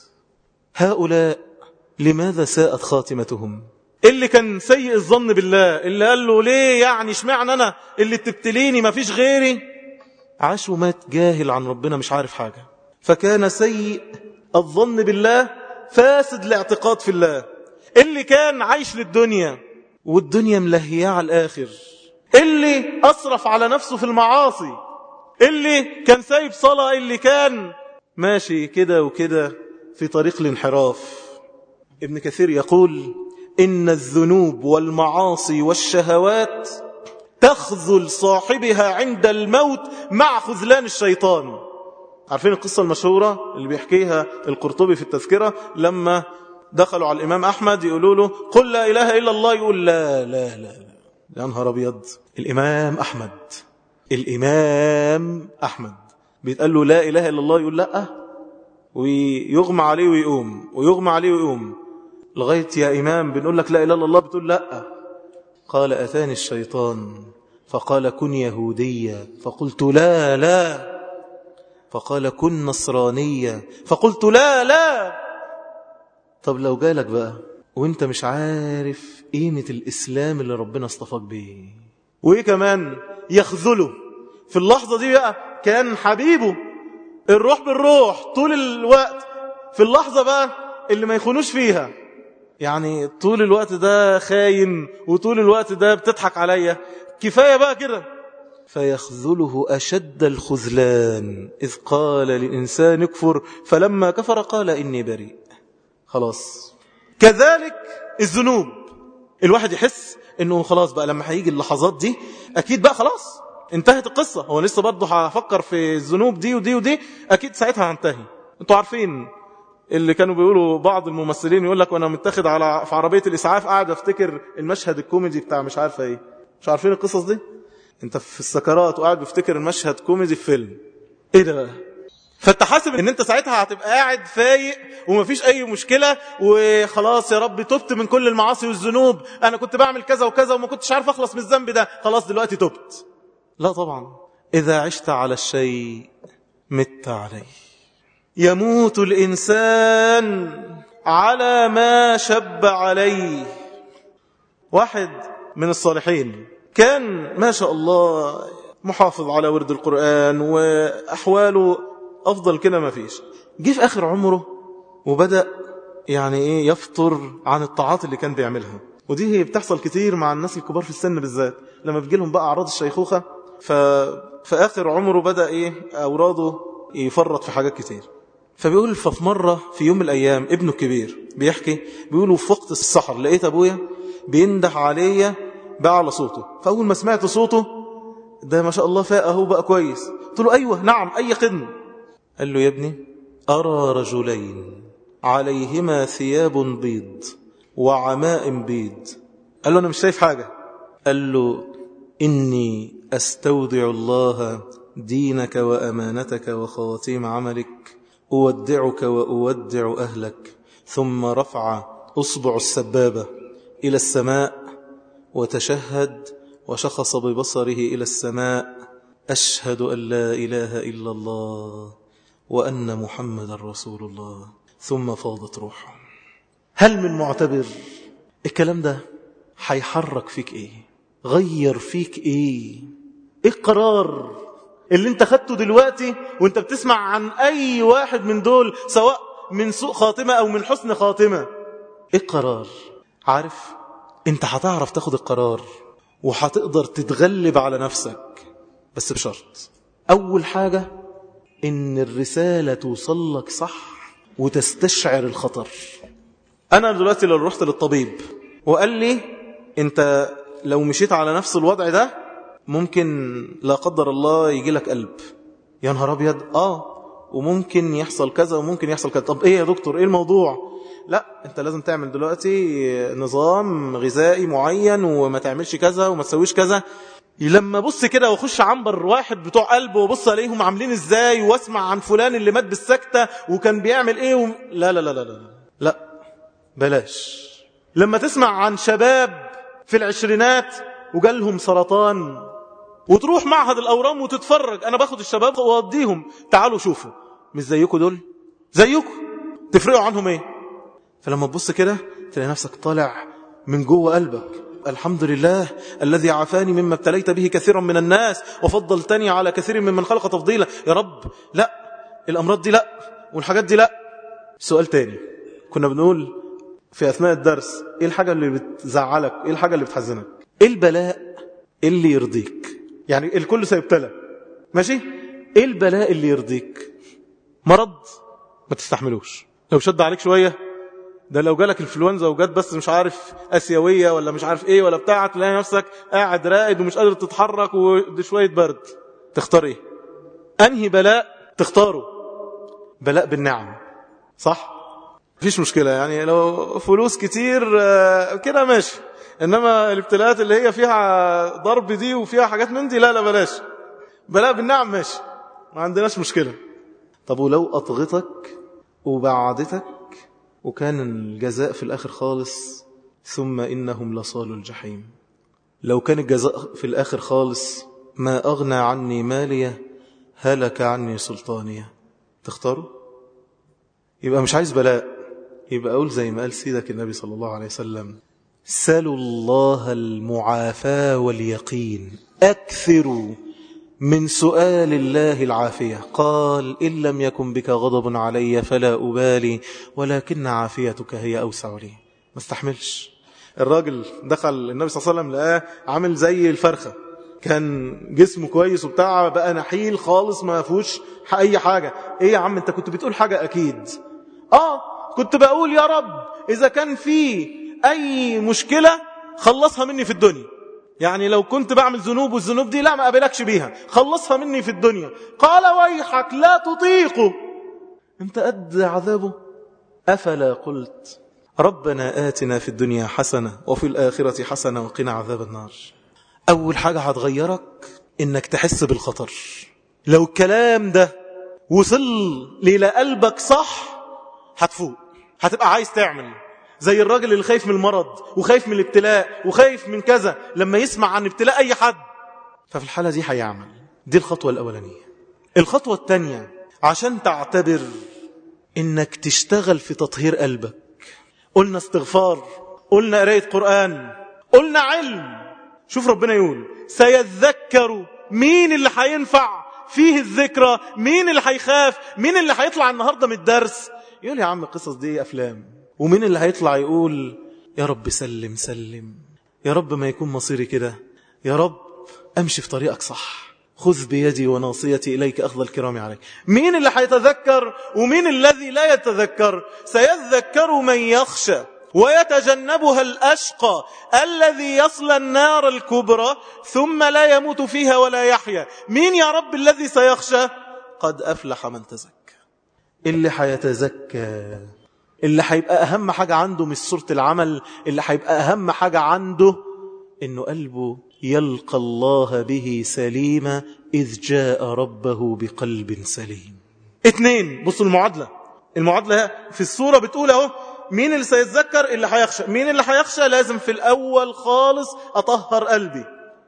[SPEAKER 1] هؤلاء لماذا ساءت خاتمتهم؟ اللي كان سيء الظن بالله، اللي قال له ليه يعني اشمعنى أنا اللي تبتليني ما فيش غيري، عاش ومات جاهل عن ربنا مش عارف حاجة. فكان سيء الظن بالله، فاسد الاعتقاد في الله. اللي كان عايش للدنيا والدنيا ملهية على الآخر، اللي أصرف على نفسه في المعاصي، اللي كان سايب صلاة، اللي كان ماشي كده وكده في طريق الانحراف. ابن كثير يقول إن الذنوب والمعاصي والشهوات تخذل صاحبها عند الموت مع خذلان الشيطان. عارفين القصة المشهورة اللي بيحكيها القرطبي في التذكرة، لما دخلوا على الإمام أحمد يقولوا له قل لا إله إلا الله، يقول لا لا لا يا نهار أبيض. الإمام أحمد الإمام أحمد بيتقال له لا إله إلا الله يقول لأ، ويغمى عليه ويقوم ويغمى عليه ويقوم، لغاية يا إمام بنقول لك لا إله إلا الله بتقول لأ. قال أتاني الشيطان فقال كن يهوديا فقلت لا لا، فقال كن نصرانيا فقلت لا لا. طب لو جالك بقى وانت مش عارف قيمة الإسلام اللي ربنا اصطفاك بيه، وإيه كمان يخذله في اللحظة دي بقى، كان حبيبه الروح بالروح طول الوقت، في اللحظة بقى اللي ما يخونوش فيها، يعني طول الوقت ده خاين وطول الوقت ده بتضحك عليا، كفاية بقى كده. فيخذله أشد الخذلان إذ قال للإنسان اكفر فلما كفر قال إني بريء. خلاص. كذلك الذنوب، الواحد يحس انه خلاص بقى لما هيجي اللحظات دي اكيد بقى خلاص انتهت القصة، هو لسه برضه هفكر في الذنوب دي ودي ودي، اكيد ساعتها هنتهي. انتوا عارفين اللي كانوا بيقولوا بعض الممثلين يقول لك وانا متخذ على في عربية الاسعاف قاعد افتكر المشهد الكوميدي بتاع مش عارفه ايه. مش عارفين القصص دي؟ انت في السكرات وقاعد بيفتكر المشهد كوميدي في فيلم، ايه ده بقى؟ فانت حاسب ان انت ساعتها هتبقى قاعد فايق ومفيش اي مشكلة وخلاص يا رب تبت من كل المعاصي والذنوب، انا كنت بعمل كذا وكذا وما كنتش عارف اخلص من الذنب ده، خلاص دلوقتي تبت. لا طبعا، اذا عشت على الشيء مت عليه. يموت الانسان على ما شب عليه. واحد من الصالحين كان ما شاء الله محافظ على ورد القرآن وأحواله أفضل كده ما فيش، جه في آخر عمره وبدأ يعني إيه يفطر عن الطاعات اللي كان بيعملها، ودي هي بتحصل كتير مع الناس الكبار في السن بالذات لما بتجيلهم بقى أعراض الشيخوخة، ففي آخر عمره بدأ إيه أوراده يفرط في حاجات كتير. فبيقول ففي مرة في يوم من الأيام ابنه الكبير بيحكي، بيقولوا في وقت السحر لقيت أبويا بينده عليا بقى على صوته، فأول ما سمعت صوته ده ما شاء الله فاق اهو بقى كويس، قلت له أيوة نعم أي خدمة. قال له يا ابني أرى رجلين عليهما ثياب بيض وعماء بيض. قال له أنا مش شايف حاجة. قال له إني أستودع الله دينك وأمانتك وخواتيم عملك، أودعك وأودع أهلك. ثم رفع أصبع السبابة إلى السماء وتشهد وشخص ببصره إلى السماء، أشهد أن لا إله إلا الله وأن محمد رسول الله. ثم فاضت روحه. هل من معتبر الكلام ده حيحرك فيك إيه؟ غير فيك إيه؟ إيه القرار اللي انت خدته دلوقتي وانت بتسمع عن أي واحد من دول سواء من سوء خاتمة أو من حسن خاتمة؟ إيه القرار؟ عارف انت هتعرف تاخد القرار وهتقدر تتغلب على نفسك، بس بشرط أول حاجة إن الرسالة توصل لك صح وتستشعر الخطر. أنا دلوقتي لو رحت للطبيب وقال لي أنت لو مشيت على نفس الوضع ده ممكن لا قدر الله يجي لك قلب، يا نهار أبيض، آه وممكن يحصل كذا وممكن يحصل كذا. طب إيه يا دكتور إيه الموضوع؟ لا أنت لازم تعمل دلوقتي نظام غذائي معين وما تعملش كذا وما تسويش كذا. لما بص كده وخش عنبر واحد بتوع قلب وبص عليهم عاملين ازاي واسمع عن فلان اللي مات بالسكتة وكان بيعمل ايه و... لا لا لا لا لا لا بلاش. لما تسمع عن شباب في العشرينات وجالهم سرطان وتروح معهد الأورام وتتفرج، أنا باخد الشباب وأوديهم تعالوا شوفوا مش زيكم دول زيكم تفرقوا عنهم ايه. فلما تبص كده تلاقي نفسك طالع من جوه قلبك الحمد لله الذي عافاني مما ابتليت به كثيرا من الناس وفضلتني على كثير ممن خلق تفضيلا. يا رب لا الأمراض دي لا والحاجات دي لا. سؤال تاني كنا بنقول في أثناء الدرس، ايه الحاجة اللي بتزعلك؟ ايه الحاجة اللي بتحزنك؟ ايه البلاء اللي يرضيك؟ يعني الكل سيبتلى ماشي، ايه البلاء اللي يرضيك؟ مرض ما تستحملوش، لو شد عليك شوية ده لو جالك الفلونزا وجات بس مش عارف اسيوية ولا مش عارف ايه ولا بتاع، تلاقي نفسك قاعد راقد ومش قادر تتحرك ودي شوية برد. تختار ايه؟ انهي بلاء تختاره؟ بلاء بالنعم صح؟ مفيش مشكلة، يعني لو فلوس كتير كده ماشي، إنما الابتلاءات اللي هي فيها ضرب دي وفيها حاجات من دي لا لا بلاش، بلا بالنعم ماشي، ما عندناش مشكلة. طب ولو أطغتك وبعدتك وكان الجزاء في الآخر خالص ثم إنهم لصالوا الجحيم، لو كان الجزاء في الآخر خالص ما أغنى عني مالية هلك عني سلطانية، تختاروا؟ يبقى مش عايز بلاء، يبقى أقول زي ما قال سيدك النبي صلى الله عليه وسلم: سلوا الله المعافاة واليقين، أكثروا من سؤال الله العافية. قال: إن لم يكن بك غضب علي فلا أبالي ولكن عافيتك هي أوسع لي. ما استحملش. الراجل دخل النبي صلى الله عليه وسلم لقاه عامل زي الفرخة، كان جسمه كويس وبتاع، بقى نحيل خالص ما فيهوش أي حاجة. إيه يا عم أنت كنت بتقول حاجة أكيد؟ آه كنت بقول يا رب إذا كان في أي مشكلة خلصها مني في الدنيا، يعني لو كنت بعمل ذنوب والذنوب دي لا ما قابلكش بيها، خلصها مني في الدنيا. قال: ويحك لا تطيقه، انت قد عذابه. أفلا قلت ربنا آتنا في الدنيا حسنة وفي الآخرة حسنة وقنا عذاب النار. أول حاجة هتغيرك إنك تحس بالخطر. لو الكلام ده وصل لإلى قلبك صح هتفوق، هتبقى عايز تعمل زي الراجل اللي خايف من المرض وخايف من الابتلاء وخايف من كذا، لما يسمع عن ابتلاء أي حد ففي الحالة دي هيعمل. دي الخطوة الأولانية. الخطوة الثانية عشان تعتبر إنك تشتغل في تطهير قلبك، قلنا استغفار، قلنا قراءة قرآن، قلنا علم. شوف ربنا يقول: سيذكر مين اللي هينفع فيه الذكرى، مين اللي هيخاف، مين اللي هيطلع النهاردة من الدرس يقول يا عم القصص دي أفلام، ومين اللي هيطلع يقول يا رب سلم سلم، يا رب ما يكون مصيري كده، يا رب أمشي في طريقك صح، خذ بيدي وناصيتي إليك أخذ الكرام عليك. مين اللي هيتذكر ومين الذي لا يتذكر؟ سيذكر من يخشى ويتجنبها الأشقى الذي يصلى النار الكبرى ثم لا يموت فيها ولا يحيا. مين يا رب الذي سيخشى؟ قد أفلح من تزكى. اللي هيتزكى، اللي هيبقى أهم حاجة عنده مش صورة العمل، اللي هيبقى أهم حاجة عنده إنه قلبه يلقى الله به سليما إذ جاء ربه بقلب سليم. اتنين، بصوا المعادلة. المعادلة في الصورة بتقول اهو مين اللي سيتذكر؟ اللي هيخشى. مين اللي هيخشى؟ لازم في الأول خالص أطهر قلبي.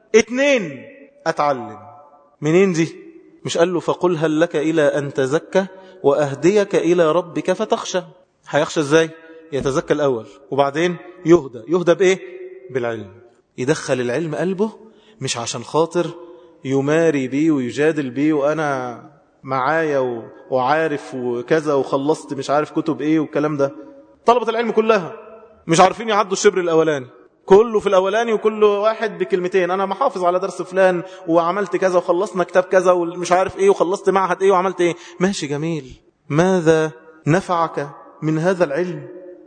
[SPEAKER 1] اتنين، أتعلم. منين دي؟ مش قال له فقل هل لك إلى أن تزكى وأهديك إلى ربك فتخشى. هيخشى ازاي؟ يتزكى الأول وبعدين يهدى. يهدى بإيه؟ بالعلم. يدخل العلم قلبه، مش عشان خاطر يماري بيه ويجادل بيه وأنا معايا وعارف وكذا وخلصت مش عارف كتب إيه والكلام ده. طلبة العلم كلها مش عارفين يعدوا الشبر الأولاني، كله في الأولاني وكل واحد بكلمتين أنا محافظ على درس فلان وعملت كذا وخلصنا كتاب كذا ومش عارف إيه وخلصت معهد إيه وعملت إيه. ماشي جميل، ماذا نفعك من هذا العلم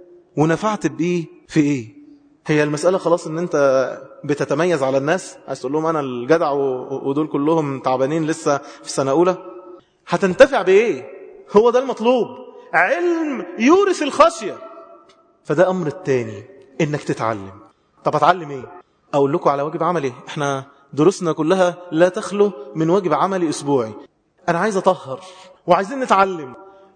[SPEAKER 1] ونفعت بإيه في إيه؟ هي المسألة خلاص ان انت بتتميز على الناس، عايز تقول لهم انا الجدع ودول كلهم تعبانين لسه في سنة اولى. هتنتفع بايه؟ هو ده المطلوب، علم يورث الخشية. فده امر التاني انك تتعلم. طب اتعلم ايه؟ اقول لكم على واجب عملي. احنا دروسنا كلها لا تخلو من واجب عملي اسبوعي. انا عايز اطهر وعايزين نتعلم.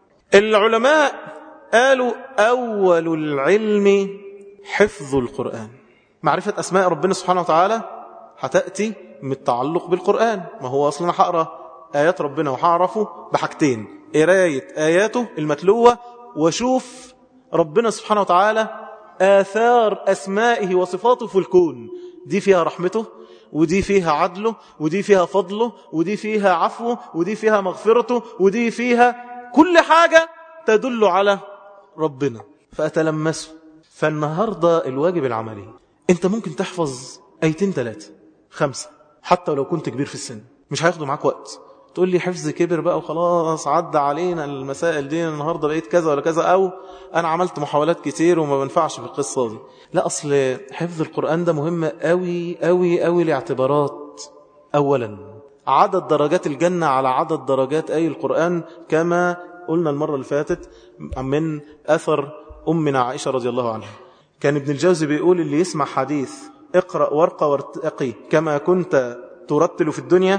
[SPEAKER 1] العلماء قالوا اول العلم حفظ القرآن، معرفة أسماء ربنا سبحانه وتعالى هتأتي من التعلق بالقرآن. ما هو أصلا هقرأ آيات ربنا وهعرفه بحاجتين: قراية آياته المتلوة وشوف ربنا سبحانه وتعالى آثار أسمائه وصفاته في الكون. دي فيها رحمته ودي فيها عدله ودي فيها فضله ودي فيها عفوه ودي فيها مغفرته ودي فيها كل حاجة تدل على ربنا، فأتلمسه. فالنهاردة الواجب العملي، انت ممكن تحفظ ايتين ثلاثة خمسة حتى لو كنت كبير في السن، مش هياخدوا معاك وقت. تقول لي حفظ كبر بقى وخلاص عدى علينا المسائل دي، النهاردة بقيت كذا ولا كذا، او انا عملت محاولات كتير وما بنفعش في القصة دي. لا، اصل حفظ القرآن ده مهم قوي قوي قوي لاعتبارات. اولا عدد درجات الجنة على عدد درجات اي القرآن كما قلنا المرة اللي فاتت من أثر أمنا عائشة رضي الله عنها، كان ابن الجوزي بيقول اللي يسمع حديث اقرأ وارقى وارتقي كما كنت ترتل في الدنيا،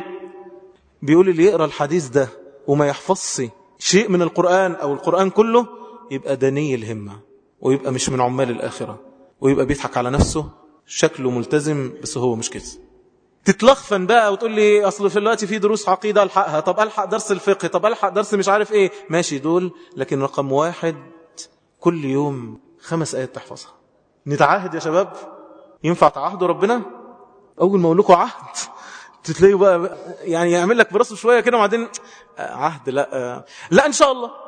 [SPEAKER 1] بيقول اللي يقرأ الحديث ده وما يحفظش شيء من القرآن أو القرآن كله يبقى دني الهمة، ويبقى مش من عمال الآخرة، ويبقى بيضحك على نفسه، شكله ملتزم بس هو مش كده. تتلخفن بقى وتقول لي أصل في الوقت في دروس عقيدة ألحقها، طب ألحق درس الفقه، طب ألحق درس مش عارف إيه، ماشي دول، لكن رقم واحد كل يوم خمس آيات تحفظها. نتعاهد يا شباب، ينفع تعاهدوا ربنا؟ أول ما أقول لكم عهد تتلاقوا بقى يعني يعمل لك براسه شوية كده وبعدين عهد، لا لا إن شاء الله.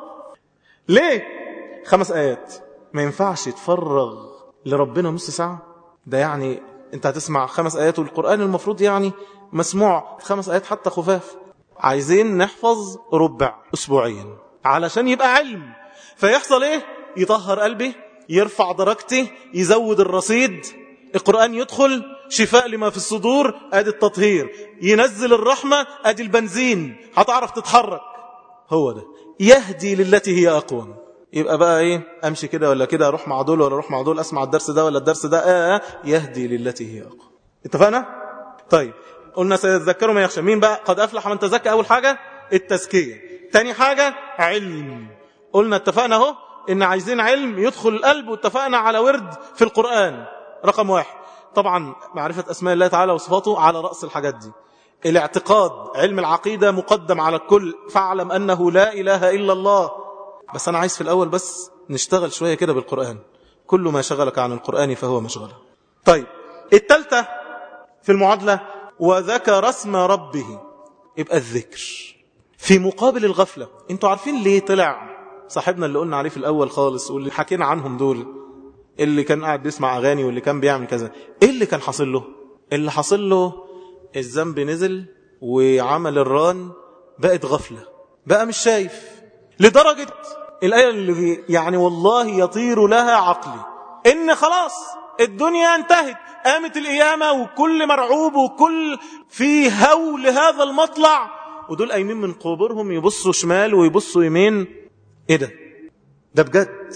[SPEAKER 1] ليه؟ خمس آيات ما ينفعش تفرغ لربنا نص ساعة؟ ده يعني انت هتسمع خمس آيات، والقرآن المفروض يعني مسموع خمس آيات حتى خفاف. عايزين نحفظ ربع أسبوعيا علشان يبقى علم، فيحصل ايه؟ يطهر قلبي، يرفع درجتي، يزود الرصيد، القرآن يدخل شفاء لما في الصدور، ادي التطهير، ينزل الرحمة، ادي البنزين، هتعرف تتحرك. هو ده يهدي للتي هي أقوم. يبقى بقى ايه؟ امشي كده ولا كده، اروح مع دول ولا اروح مع دول، اسمع الدرس ده ولا الدرس ده، آه يهدي للتي هي أقوم. اتفقنا؟ طيب قلنا سيذكروا ما يخشى. مين بقى؟ قد أفلح من تزكى. أول حاجة التزكية، تاني حاجة علم. قلنا اتفقنا اهو ان عايزين علم يدخل القلب، واتفقنا على ورد في القرآن رقم واحد. طبعا معرفة أسماء الله تعالى وصفاته على رأس الحاجات دي. الاعتقاد، علم العقيدة مقدم على الكل، فاعلم أنه لا إله إلا الله. بس أنا عايز في الأول بس نشتغل شوية كده بالقرآن، كل ما شغلك عن القرآن فهو مشغله. طيب التالتة في المعادلة وذكر اسم ربه، يبقى الذكر في مقابل الغفلة. انتوا عارفين ليه طلع صاحبنا اللي قلنا عليه في الأول خالص واللي حكينا عنهم دول، اللي كان قاعد بيسمع أغاني واللي كان بيعمل كذا، ايه اللي كان حاصل له؟ اللي حاصل له الذنب نزل وعمل الران، بقت غفلة، بقى مش شايف، لدرجة الآية اللي يعني والله يطير لها عقلي إن خلاص الدنيا انتهت، قامت القيامة وكل مرعوب وكل في هول هذا المطلع، ودول قايمين من قبورهم يبصوا شمال ويبصوا يمين. ايه ده؟ ده بجد.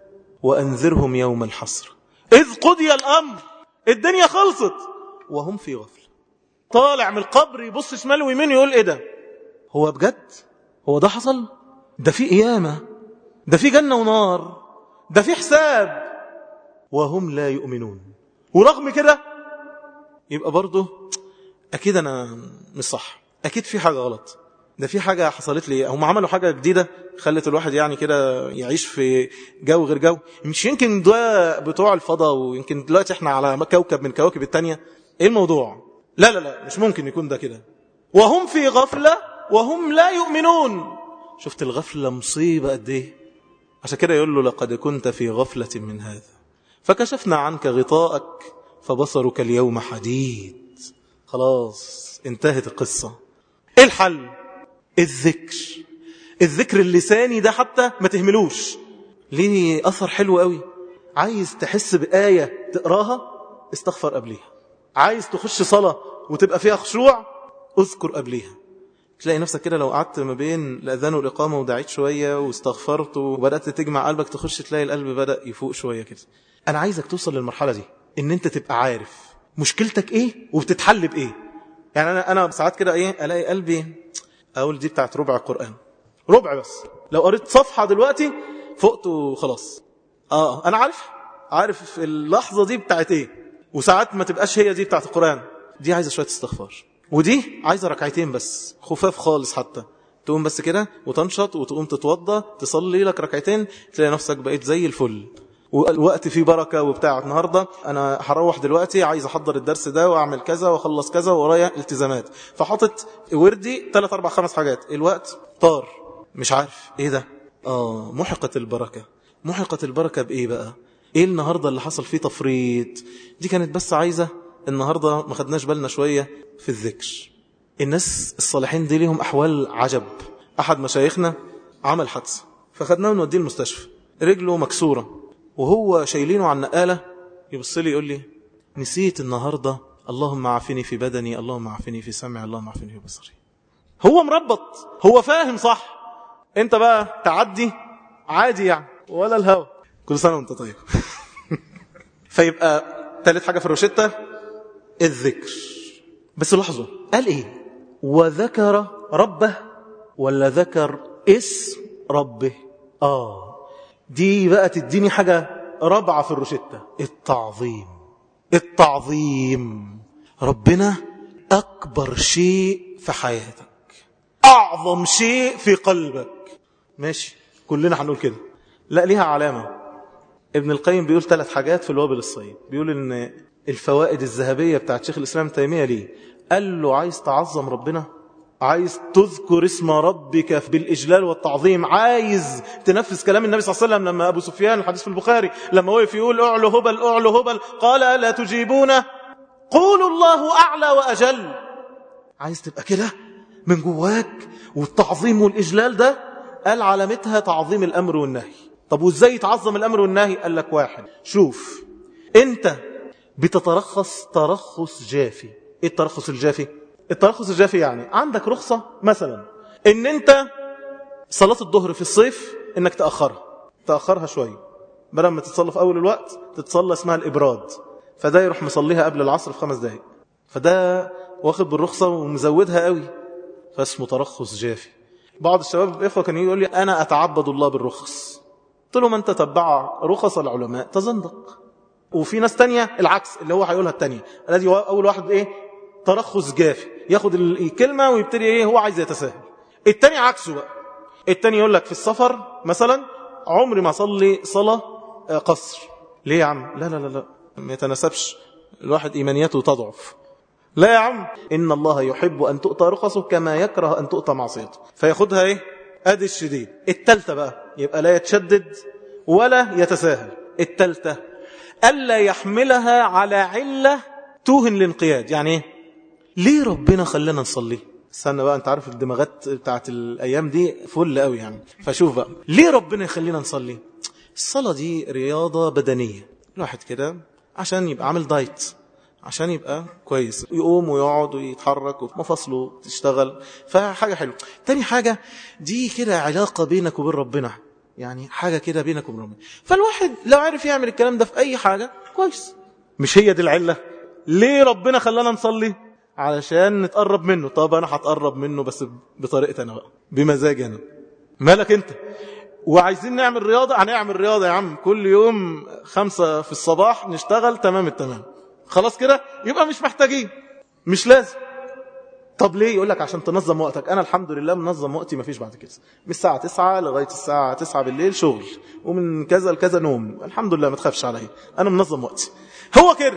[SPEAKER 1] وأنذرهم يوم الحسرة إذ قضي الأمر، الدنيا خلصت وهم في غفلة. طالع من القبر يبص شمال ويمين يقول ايه ده؟ هو بجد؟ هو ده حصل؟ ده في قيامة، ده في جنة ونار، ده في حساب، وهم لا يؤمنون. ورغم كده يبقى برضه أكيد أنا مش صح، أكيد في حاجة غلط، ده في حاجة حصلت لي، هم عملوا حاجة جديدة خلت الواحد يعني كده يعيش في جو غير جو. مش يمكن ده بتوع الفضاء، ويمكن دلوقتي احنا على كوكب من كواكب التانية، ايه الموضوع؟ لا لا لا مش ممكن يكون ده كده. وهم في غفلة وهم لا يؤمنون. شفت الغفلة مصيبة قد ايه؟ عشان كده يقول له لقد كنت في غفلة من هذا فكشفنا عنك غطاءك فبصرك اليوم حديد. خلاص انتهت القصة. ايه الحل؟ الذكر. الذكر اللساني ده حتى ما تهملوش، ليه أثر حلو قوي. عايز تحس بآية تقراها استغفر قبليها، عايز تخش صلاة وتبقى فيها خشوع اذكر قبليها. تلاقي نفسك كده لو قعدت ما بين الأذان والإقامة ودعيت شوية واستغفرت وبدأت تجمع قلبك تخش تلاقي القلب بدأ يفوق شوية كده. أنا عايزك توصل للمرحلة دي إن أنت تبقى عارف مشكلتك إيه وبتتحل بإيه. يعني أنا أنا ساعات كده إيه ألاقي قلبي أقول دي بتاعت ربع القرآن، ربع بس، لو قريت صفحة دلوقتي فقت وخلاص. آه أنا عارف عارف اللحظة دي بتاعت إيه. وساعات ما تبقاش هي دي بتاعت القرآن، دي عايزة شوية استغفار، ودي عايزة ركعتين بس خفاف خالص، حتى تقوم بس كده وتنشط وتقوم تتوضى تصلي لك ركعتين تلاقي نفسك بقيت زي الفل، والوقت فيه بركة وبتاع. النهاردة أنا هروح دلوقتي عايز أحضر الدرس ده وأعمل كذا وأخلص كذا ورايا التزامات، فحطت وردي ثلاث أربع خمس حاجات، الوقت طار مش عارف إيه ده. آه محقت البركة. محقت البركة بإيه بقى؟ إيه النهاردة اللي حصل فيه تفريط؟ دي كانت بس عايزة النهاردة ما خدناش بالنا شوية في الذكر. الناس الصالحين دي ليهم أحوال عجب. أحد مشايخنا عمل حادثة فخدناه ونوديه المستشفى، رجله مكسورة وهو شايلينه عن نقالة، يبص لي يقول لي نسيت النهاردة اللهم عافني في بدني، اللهم عافني في سمعي، اللهم عافني في بصري. هو مربط، هو فاهم صح، انت بقى تعدي عادي يعني ولا الهوى. كل سنة وانت طيب. فيبقى ثالث حاجة في الروشتة الذكر. بس لحظة، قال ايه؟ وذكر ربه ولا ذكر اسم ربه؟ آه دي بقى تديني حاجة رابعة في الروشتة، التعظيم. التعظيم، ربنا أكبر شيء في حياتك، أعظم شيء في قلبك. ماشي، كلنا هنقول كده، لا ليها علامة. ابن القيم بيقول ثلاث حاجات في الوابل الصيب. بيقول ان الفوائد الذهبية بتاعت شيخ الإسلام تيمية ليه؟ قال له عايز تعظم ربنا، عايز تذكر اسم ربك بالإجلال والتعظيم، عايز تنفذ كلام النبي صلى الله عليه وسلم لما أبو سفيان الحديث في البخاري لما وقف يقول أعلو هبل أعلو هبل قال لا تجيبونه قولوا الله أعلى وأجل. عايز تبقى كده من جواك، والتعظيم والإجلال ده قال علامتها تعظيم الأمر والنهي. طب وإزاي يتعظم الأمر والنهي؟ قال لك واحد، شوف أنت بتترخص ترخص جافي. إيه الترخص الجافي؟ الترخص الجافي يعني عندك رخصة مثلا ان انت صلاة الظهر في الصيف انك تأخرها تأخرها شوية، بدل ما تتصلى في اول الوقت تتصلى اسمها الابراد، فده يروح مصليها قبل العصر في خمس دقائق، فده واخد بالرخصة ومزودها قوي، فاسمه ترخص جافي. بعض الشباب الإخوة كان يقول لي انا اتعبد الله بالرخص. قلت له ما انت تتبع رخص العلماء تزندق. وفي ناس تانية العكس، اللي هو هيقولها التانية، الذي اول واحد ايه ترخص جافي، ياخد الكلمة ويبتدي ايه هو عايز يتساهل. التاني عكسه بقى، التاني يقول لك في السفر مثلا عمري ما صلي صلاة قصر. ليه يا عم؟ لا لا لا لا ما يتناسبش، الواحد إيمانياته تضعف. لا يا عم، إن الله يحب أن تؤتى رخصه كما يكره أن تؤتى معصيته، فياخدها ايه ادي الشديد. التالتة بقى يبقى لا يتشدد ولا يتساهل. التالتة ألا يحملها على علة توهن الانقياد. يعني ايه؟ ليه ربنا خلينا نصلي؟ استنى بقى، انت عارف الدماغات بتاعت الايام دي فل قوي يعني. فشوف بقى ليه ربنا يخلينا نصلي. الصلاة دي رياضة بدنية، الواحد كده عشان يبقى عامل دايت، عشان يبقى كويس، يقوم ويقعد ويتحرك ومفاصله تشتغل، فحاجة حلوة. تاني حاجة دي كده علاقة بينك وبين ربنا، يعني حاجة كده بينك وبين ربنا، فالواحد لو عارف يعمل الكلام ده في اي حاجة كويس. مش هي دي العلة ليه ربنا خلانا نصلي؟ علشان نتقرب منه. طب انا هتقرب منه بس بطريقتي انا بقى، بمزاجي انا، مالك انت. وعايزين نعمل رياضة، هنعمل رياضة يا عم، كل يوم خمسة في الصباح نشتغل تمام التمام، خلاص كده يبقى مش محتاجين، مش لازم. طب ليه؟ يقول لك عشان تنظم وقتك. انا الحمد لله منظم وقتي، مفيش بعد كده، من الساعة تسعة لغاية الساعة تسعة بالليل شغل، ومن كذا لكذا نوم، الحمد لله ما تخافش عليا، انا منظم وقتي. هو كده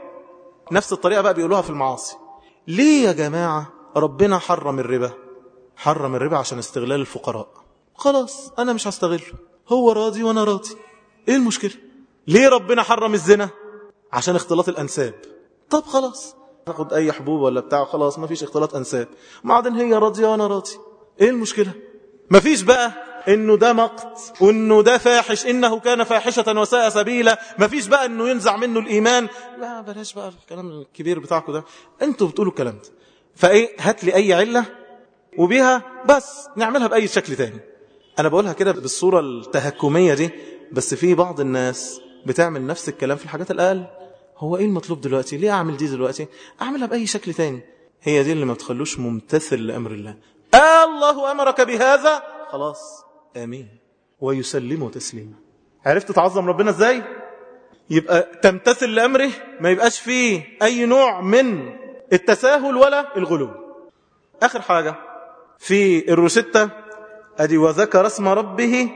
[SPEAKER 1] نفس الطريقة بقى بيقولوها في المعاصي. ليه يا جماعة ربنا حرم الربا؟ حرم الربا عشان استغلال الفقراء. خلاص أنا مش هستغله، هو راضي وأنا راضي، إيه المشكلة؟ ليه ربنا حرم الزنا؟ عشان اختلاط الأنساب. طب خلاص ناخد أي حبوب ولا بتاع، خلاص ما فيش اختلاط أنساب، بعدين هي راضية وأنا راضي، إيه المشكلة؟ ما فيش بقى إنه ده مقت وإنه ده فاحش، إنه كان فاحشة وساء سبيلا. ما فيش بقى إنه ينزع منه الإيمان، لا بلاش بقى الكلام الكبير بتاعكم ده، أنتوا بتقولوا الكلام ده. فإيه، هات لي أي علة وبيها بس نعملها بأي شكل تاني. أنا بقولها كده بالصورة التهكمية دي، بس في بعض الناس بتعمل نفس الكلام في الحاجات الأقل. هو إيه المطلوب دلوقتي؟ ليه أعمل دي دلوقتي؟ أعملها بأي شكل تاني. هي دي اللي ما تخلوش ممتثل لأمر الله. آه الله أمرك بهذا، خلاص آمين ويسلمه تسليما. عرفت تعظم ربنا إزاي؟ يبقى تمتثل لأمره، ما يبقاش فيه أي نوع من التساهل ولا الغلو. آخر حاجة في الروشتة أدي وذكر اسم ربه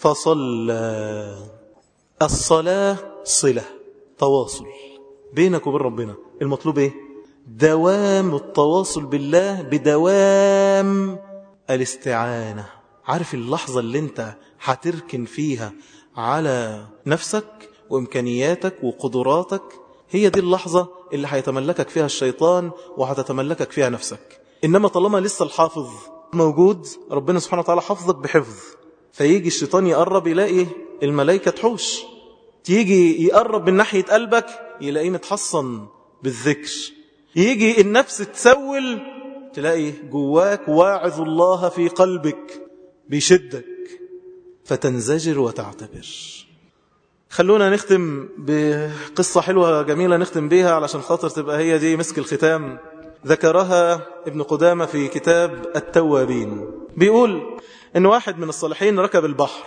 [SPEAKER 1] فصلى. الصلاة صلة، تواصل بينك وبين ربنا. المطلوب إيه؟ دوام التواصل بالله بدوام الاستعانة. عارف اللحظة اللي انت هتركن فيها على نفسك وإمكانياتك وقدراتك، هي دي اللحظة اللي هيتملكك فيها الشيطان وهتتملكك فيها نفسك. إنما طالما لسه الحافظ موجود، ربنا سبحانه وتعالى حفظك بحفظ، فيجي الشيطان يقرب يلاقي الملائكة تحوش، تيجي يقرب من ناحية قلبك يلاقيه متحصن بالذكر، يجي النفس تسول تلاقي جواك واعظ الله في قلبك، بيشدك فتنزجر وتعتبر. خلونا نختم بقصة حلوة جميلة نختم بيها علشان خاطر تبقى هي دي مسك الختام. ذكرها ابن قدامة في كتاب التوابين. بيقول إن واحد من الصالحين ركب البحر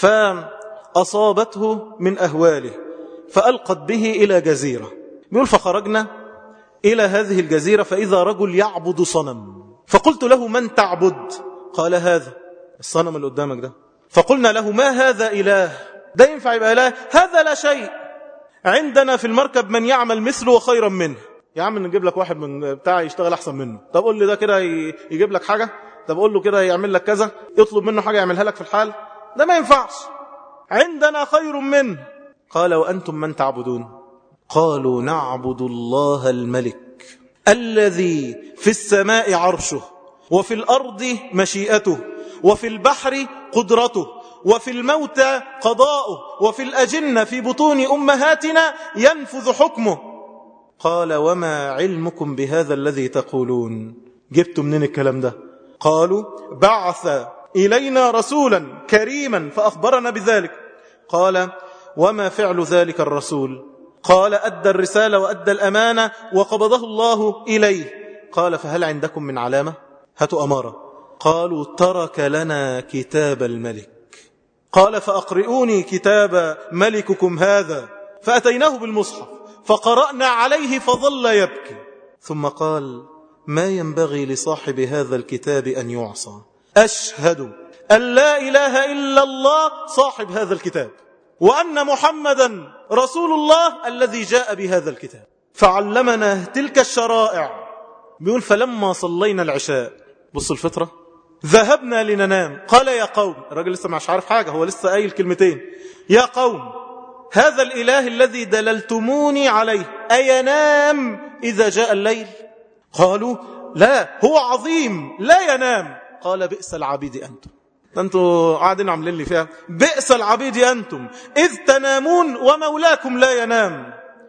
[SPEAKER 1] فأصابته من أهواله فألقت به إلى جزيرة. بيقول فخرجنا إلى هذه الجزيرة فإذا رجل يعبد صنم، فقلت له من تعبد؟ قال هذا الصنم اللي قدامك ده. فقلنا له ما هذا إله؟ ده ينفع يبقى إله؟ هذا لا شيء، عندنا في المركب من يعمل مثله وخيرا منه. يا عم نجيب لك واحد من بتاع يشتغل أحسن منه. طب قول لي ده كده يجيب لك حاجة؟ طب قول له كده يعمل لك كذا، يطلب منه حاجة يعملها لك في الحال؟ ده ما ينفعش، عندنا خير منه. قال وأنتم من تعبدون؟ قالوا نعبد الله الملك الذي في السماء عرشه وفي الأرض مشيئته وفي البحر قدرته وفي الموت قضاؤه وفي الأجنة في بطون أمهاتنا ينفذ حكمه. قال وما علمكم بهذا الذي تقولون؟ جبتوا منين الكلام ده؟ قالوا بعث إلينا رسولا كريما فأخبرنا بذلك. قال وما فعل ذلك الرسول؟ قال أدى الرسالة وأدى الأمانة وقبضه الله إليه. قال فهل عندكم من علامة؟ هاتوا أمارة. قالوا ترك لنا كتاب الملك. قال فأقرئوني كتاب ملككم هذا. فأتيناه بالمصحف فقرأنا عليه فظل يبكي، ثم قال ما ينبغي لصاحب هذا الكتاب أن يعصى، أشهد أن لا إله إلا الله صاحب هذا الكتاب وأن محمدا رسول الله الذي جاء بهذا الكتاب. فعلمنا تلك الشرائع. بيقول فلما صلينا العشاء، بص الفطرة، ذهبنا لننام. قال يا قوم، الراجل لسه مش عارف حاجة، هو لسه قايل كلمتين، يا قوم هذا الإله الذي دللتموني عليه أينام إذا جاء الليل؟ قالوا لا هو عظيم لا ينام. قال بئس العبيد أنتم، أنتم قاعدين عاملين لي فيها بئس العبيد أنتم إذ تنامون ومولاكم لا ينام.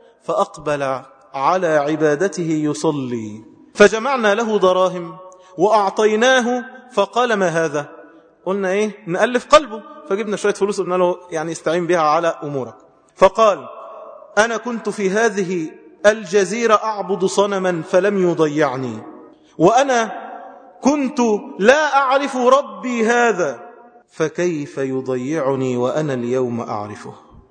[SPEAKER 1] فأقبل على عبادته يصلي، فجمعنا له دراهم وأعطيناه. فقال ما هذا؟ قلنا إيه؟ نألف قلبه، فجبنا شوية فلوس قلنا له يعني استعين بها على أمورك. فقال أنا كنت في هذه الجزيرة أعبد صنما فلم يضيعني، وأنا كنت لا أعرف ربي هذا، فكيف يضيعني وأنا اليوم أعرفه؟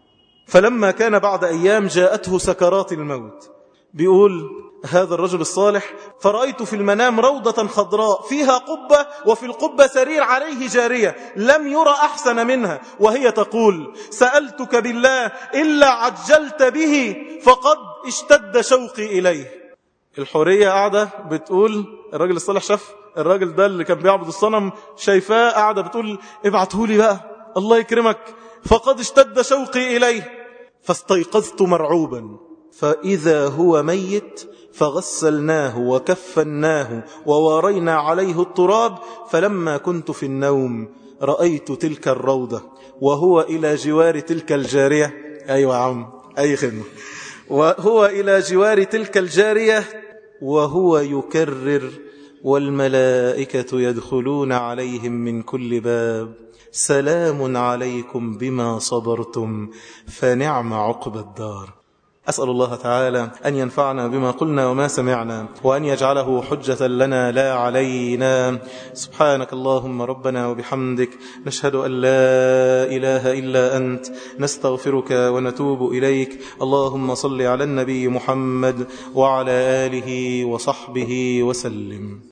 [SPEAKER 1] فلما كان بعد أيام جاءته سكرات الموت. بيقول هذا الرجل الصالح فرأيت في المنام روضة خضراء فيها قبة، وفي القبة سرير عليه جارية لم يرى أحسن منها، وهي تقول سألتك بالله إلا عجلت به فقد اشتد شوقي إليه. الحورية قاعدة بتقول، الراجل الصالح شاف الراجل ده اللي كان بيعبد الصنم، شايفاه قاعدة بتقول ابعتهولي بقى الله يكرمك، فقد اشتد شوقي إليه. فاستيقظت مرعوبا فإذا هو ميت، فغسلناه وكفناه ووارينا عليه التراب. فلما كنت في النوم رأيت تلك الروضة وهو إلى جوار تلك الجارية. أيوة عم أي خدمة. وهو إلى جوار تلك الجارية وهو يكرر والملائكة يدخلون عليهم من كل باب سلام عليكم بما صبرتم فنعم عقبى الدار. أسأل الله تعالى أن ينفعنا بما قلنا وما سمعنا، وأن يجعله حجة لنا لا علينا. سبحانك اللهم ربنا وبحمدك، نشهد أن لا إله إلا أنت، نستغفرك ونتوب إليك. اللهم صل على النبي محمد وعلى آله وصحبه وسلم.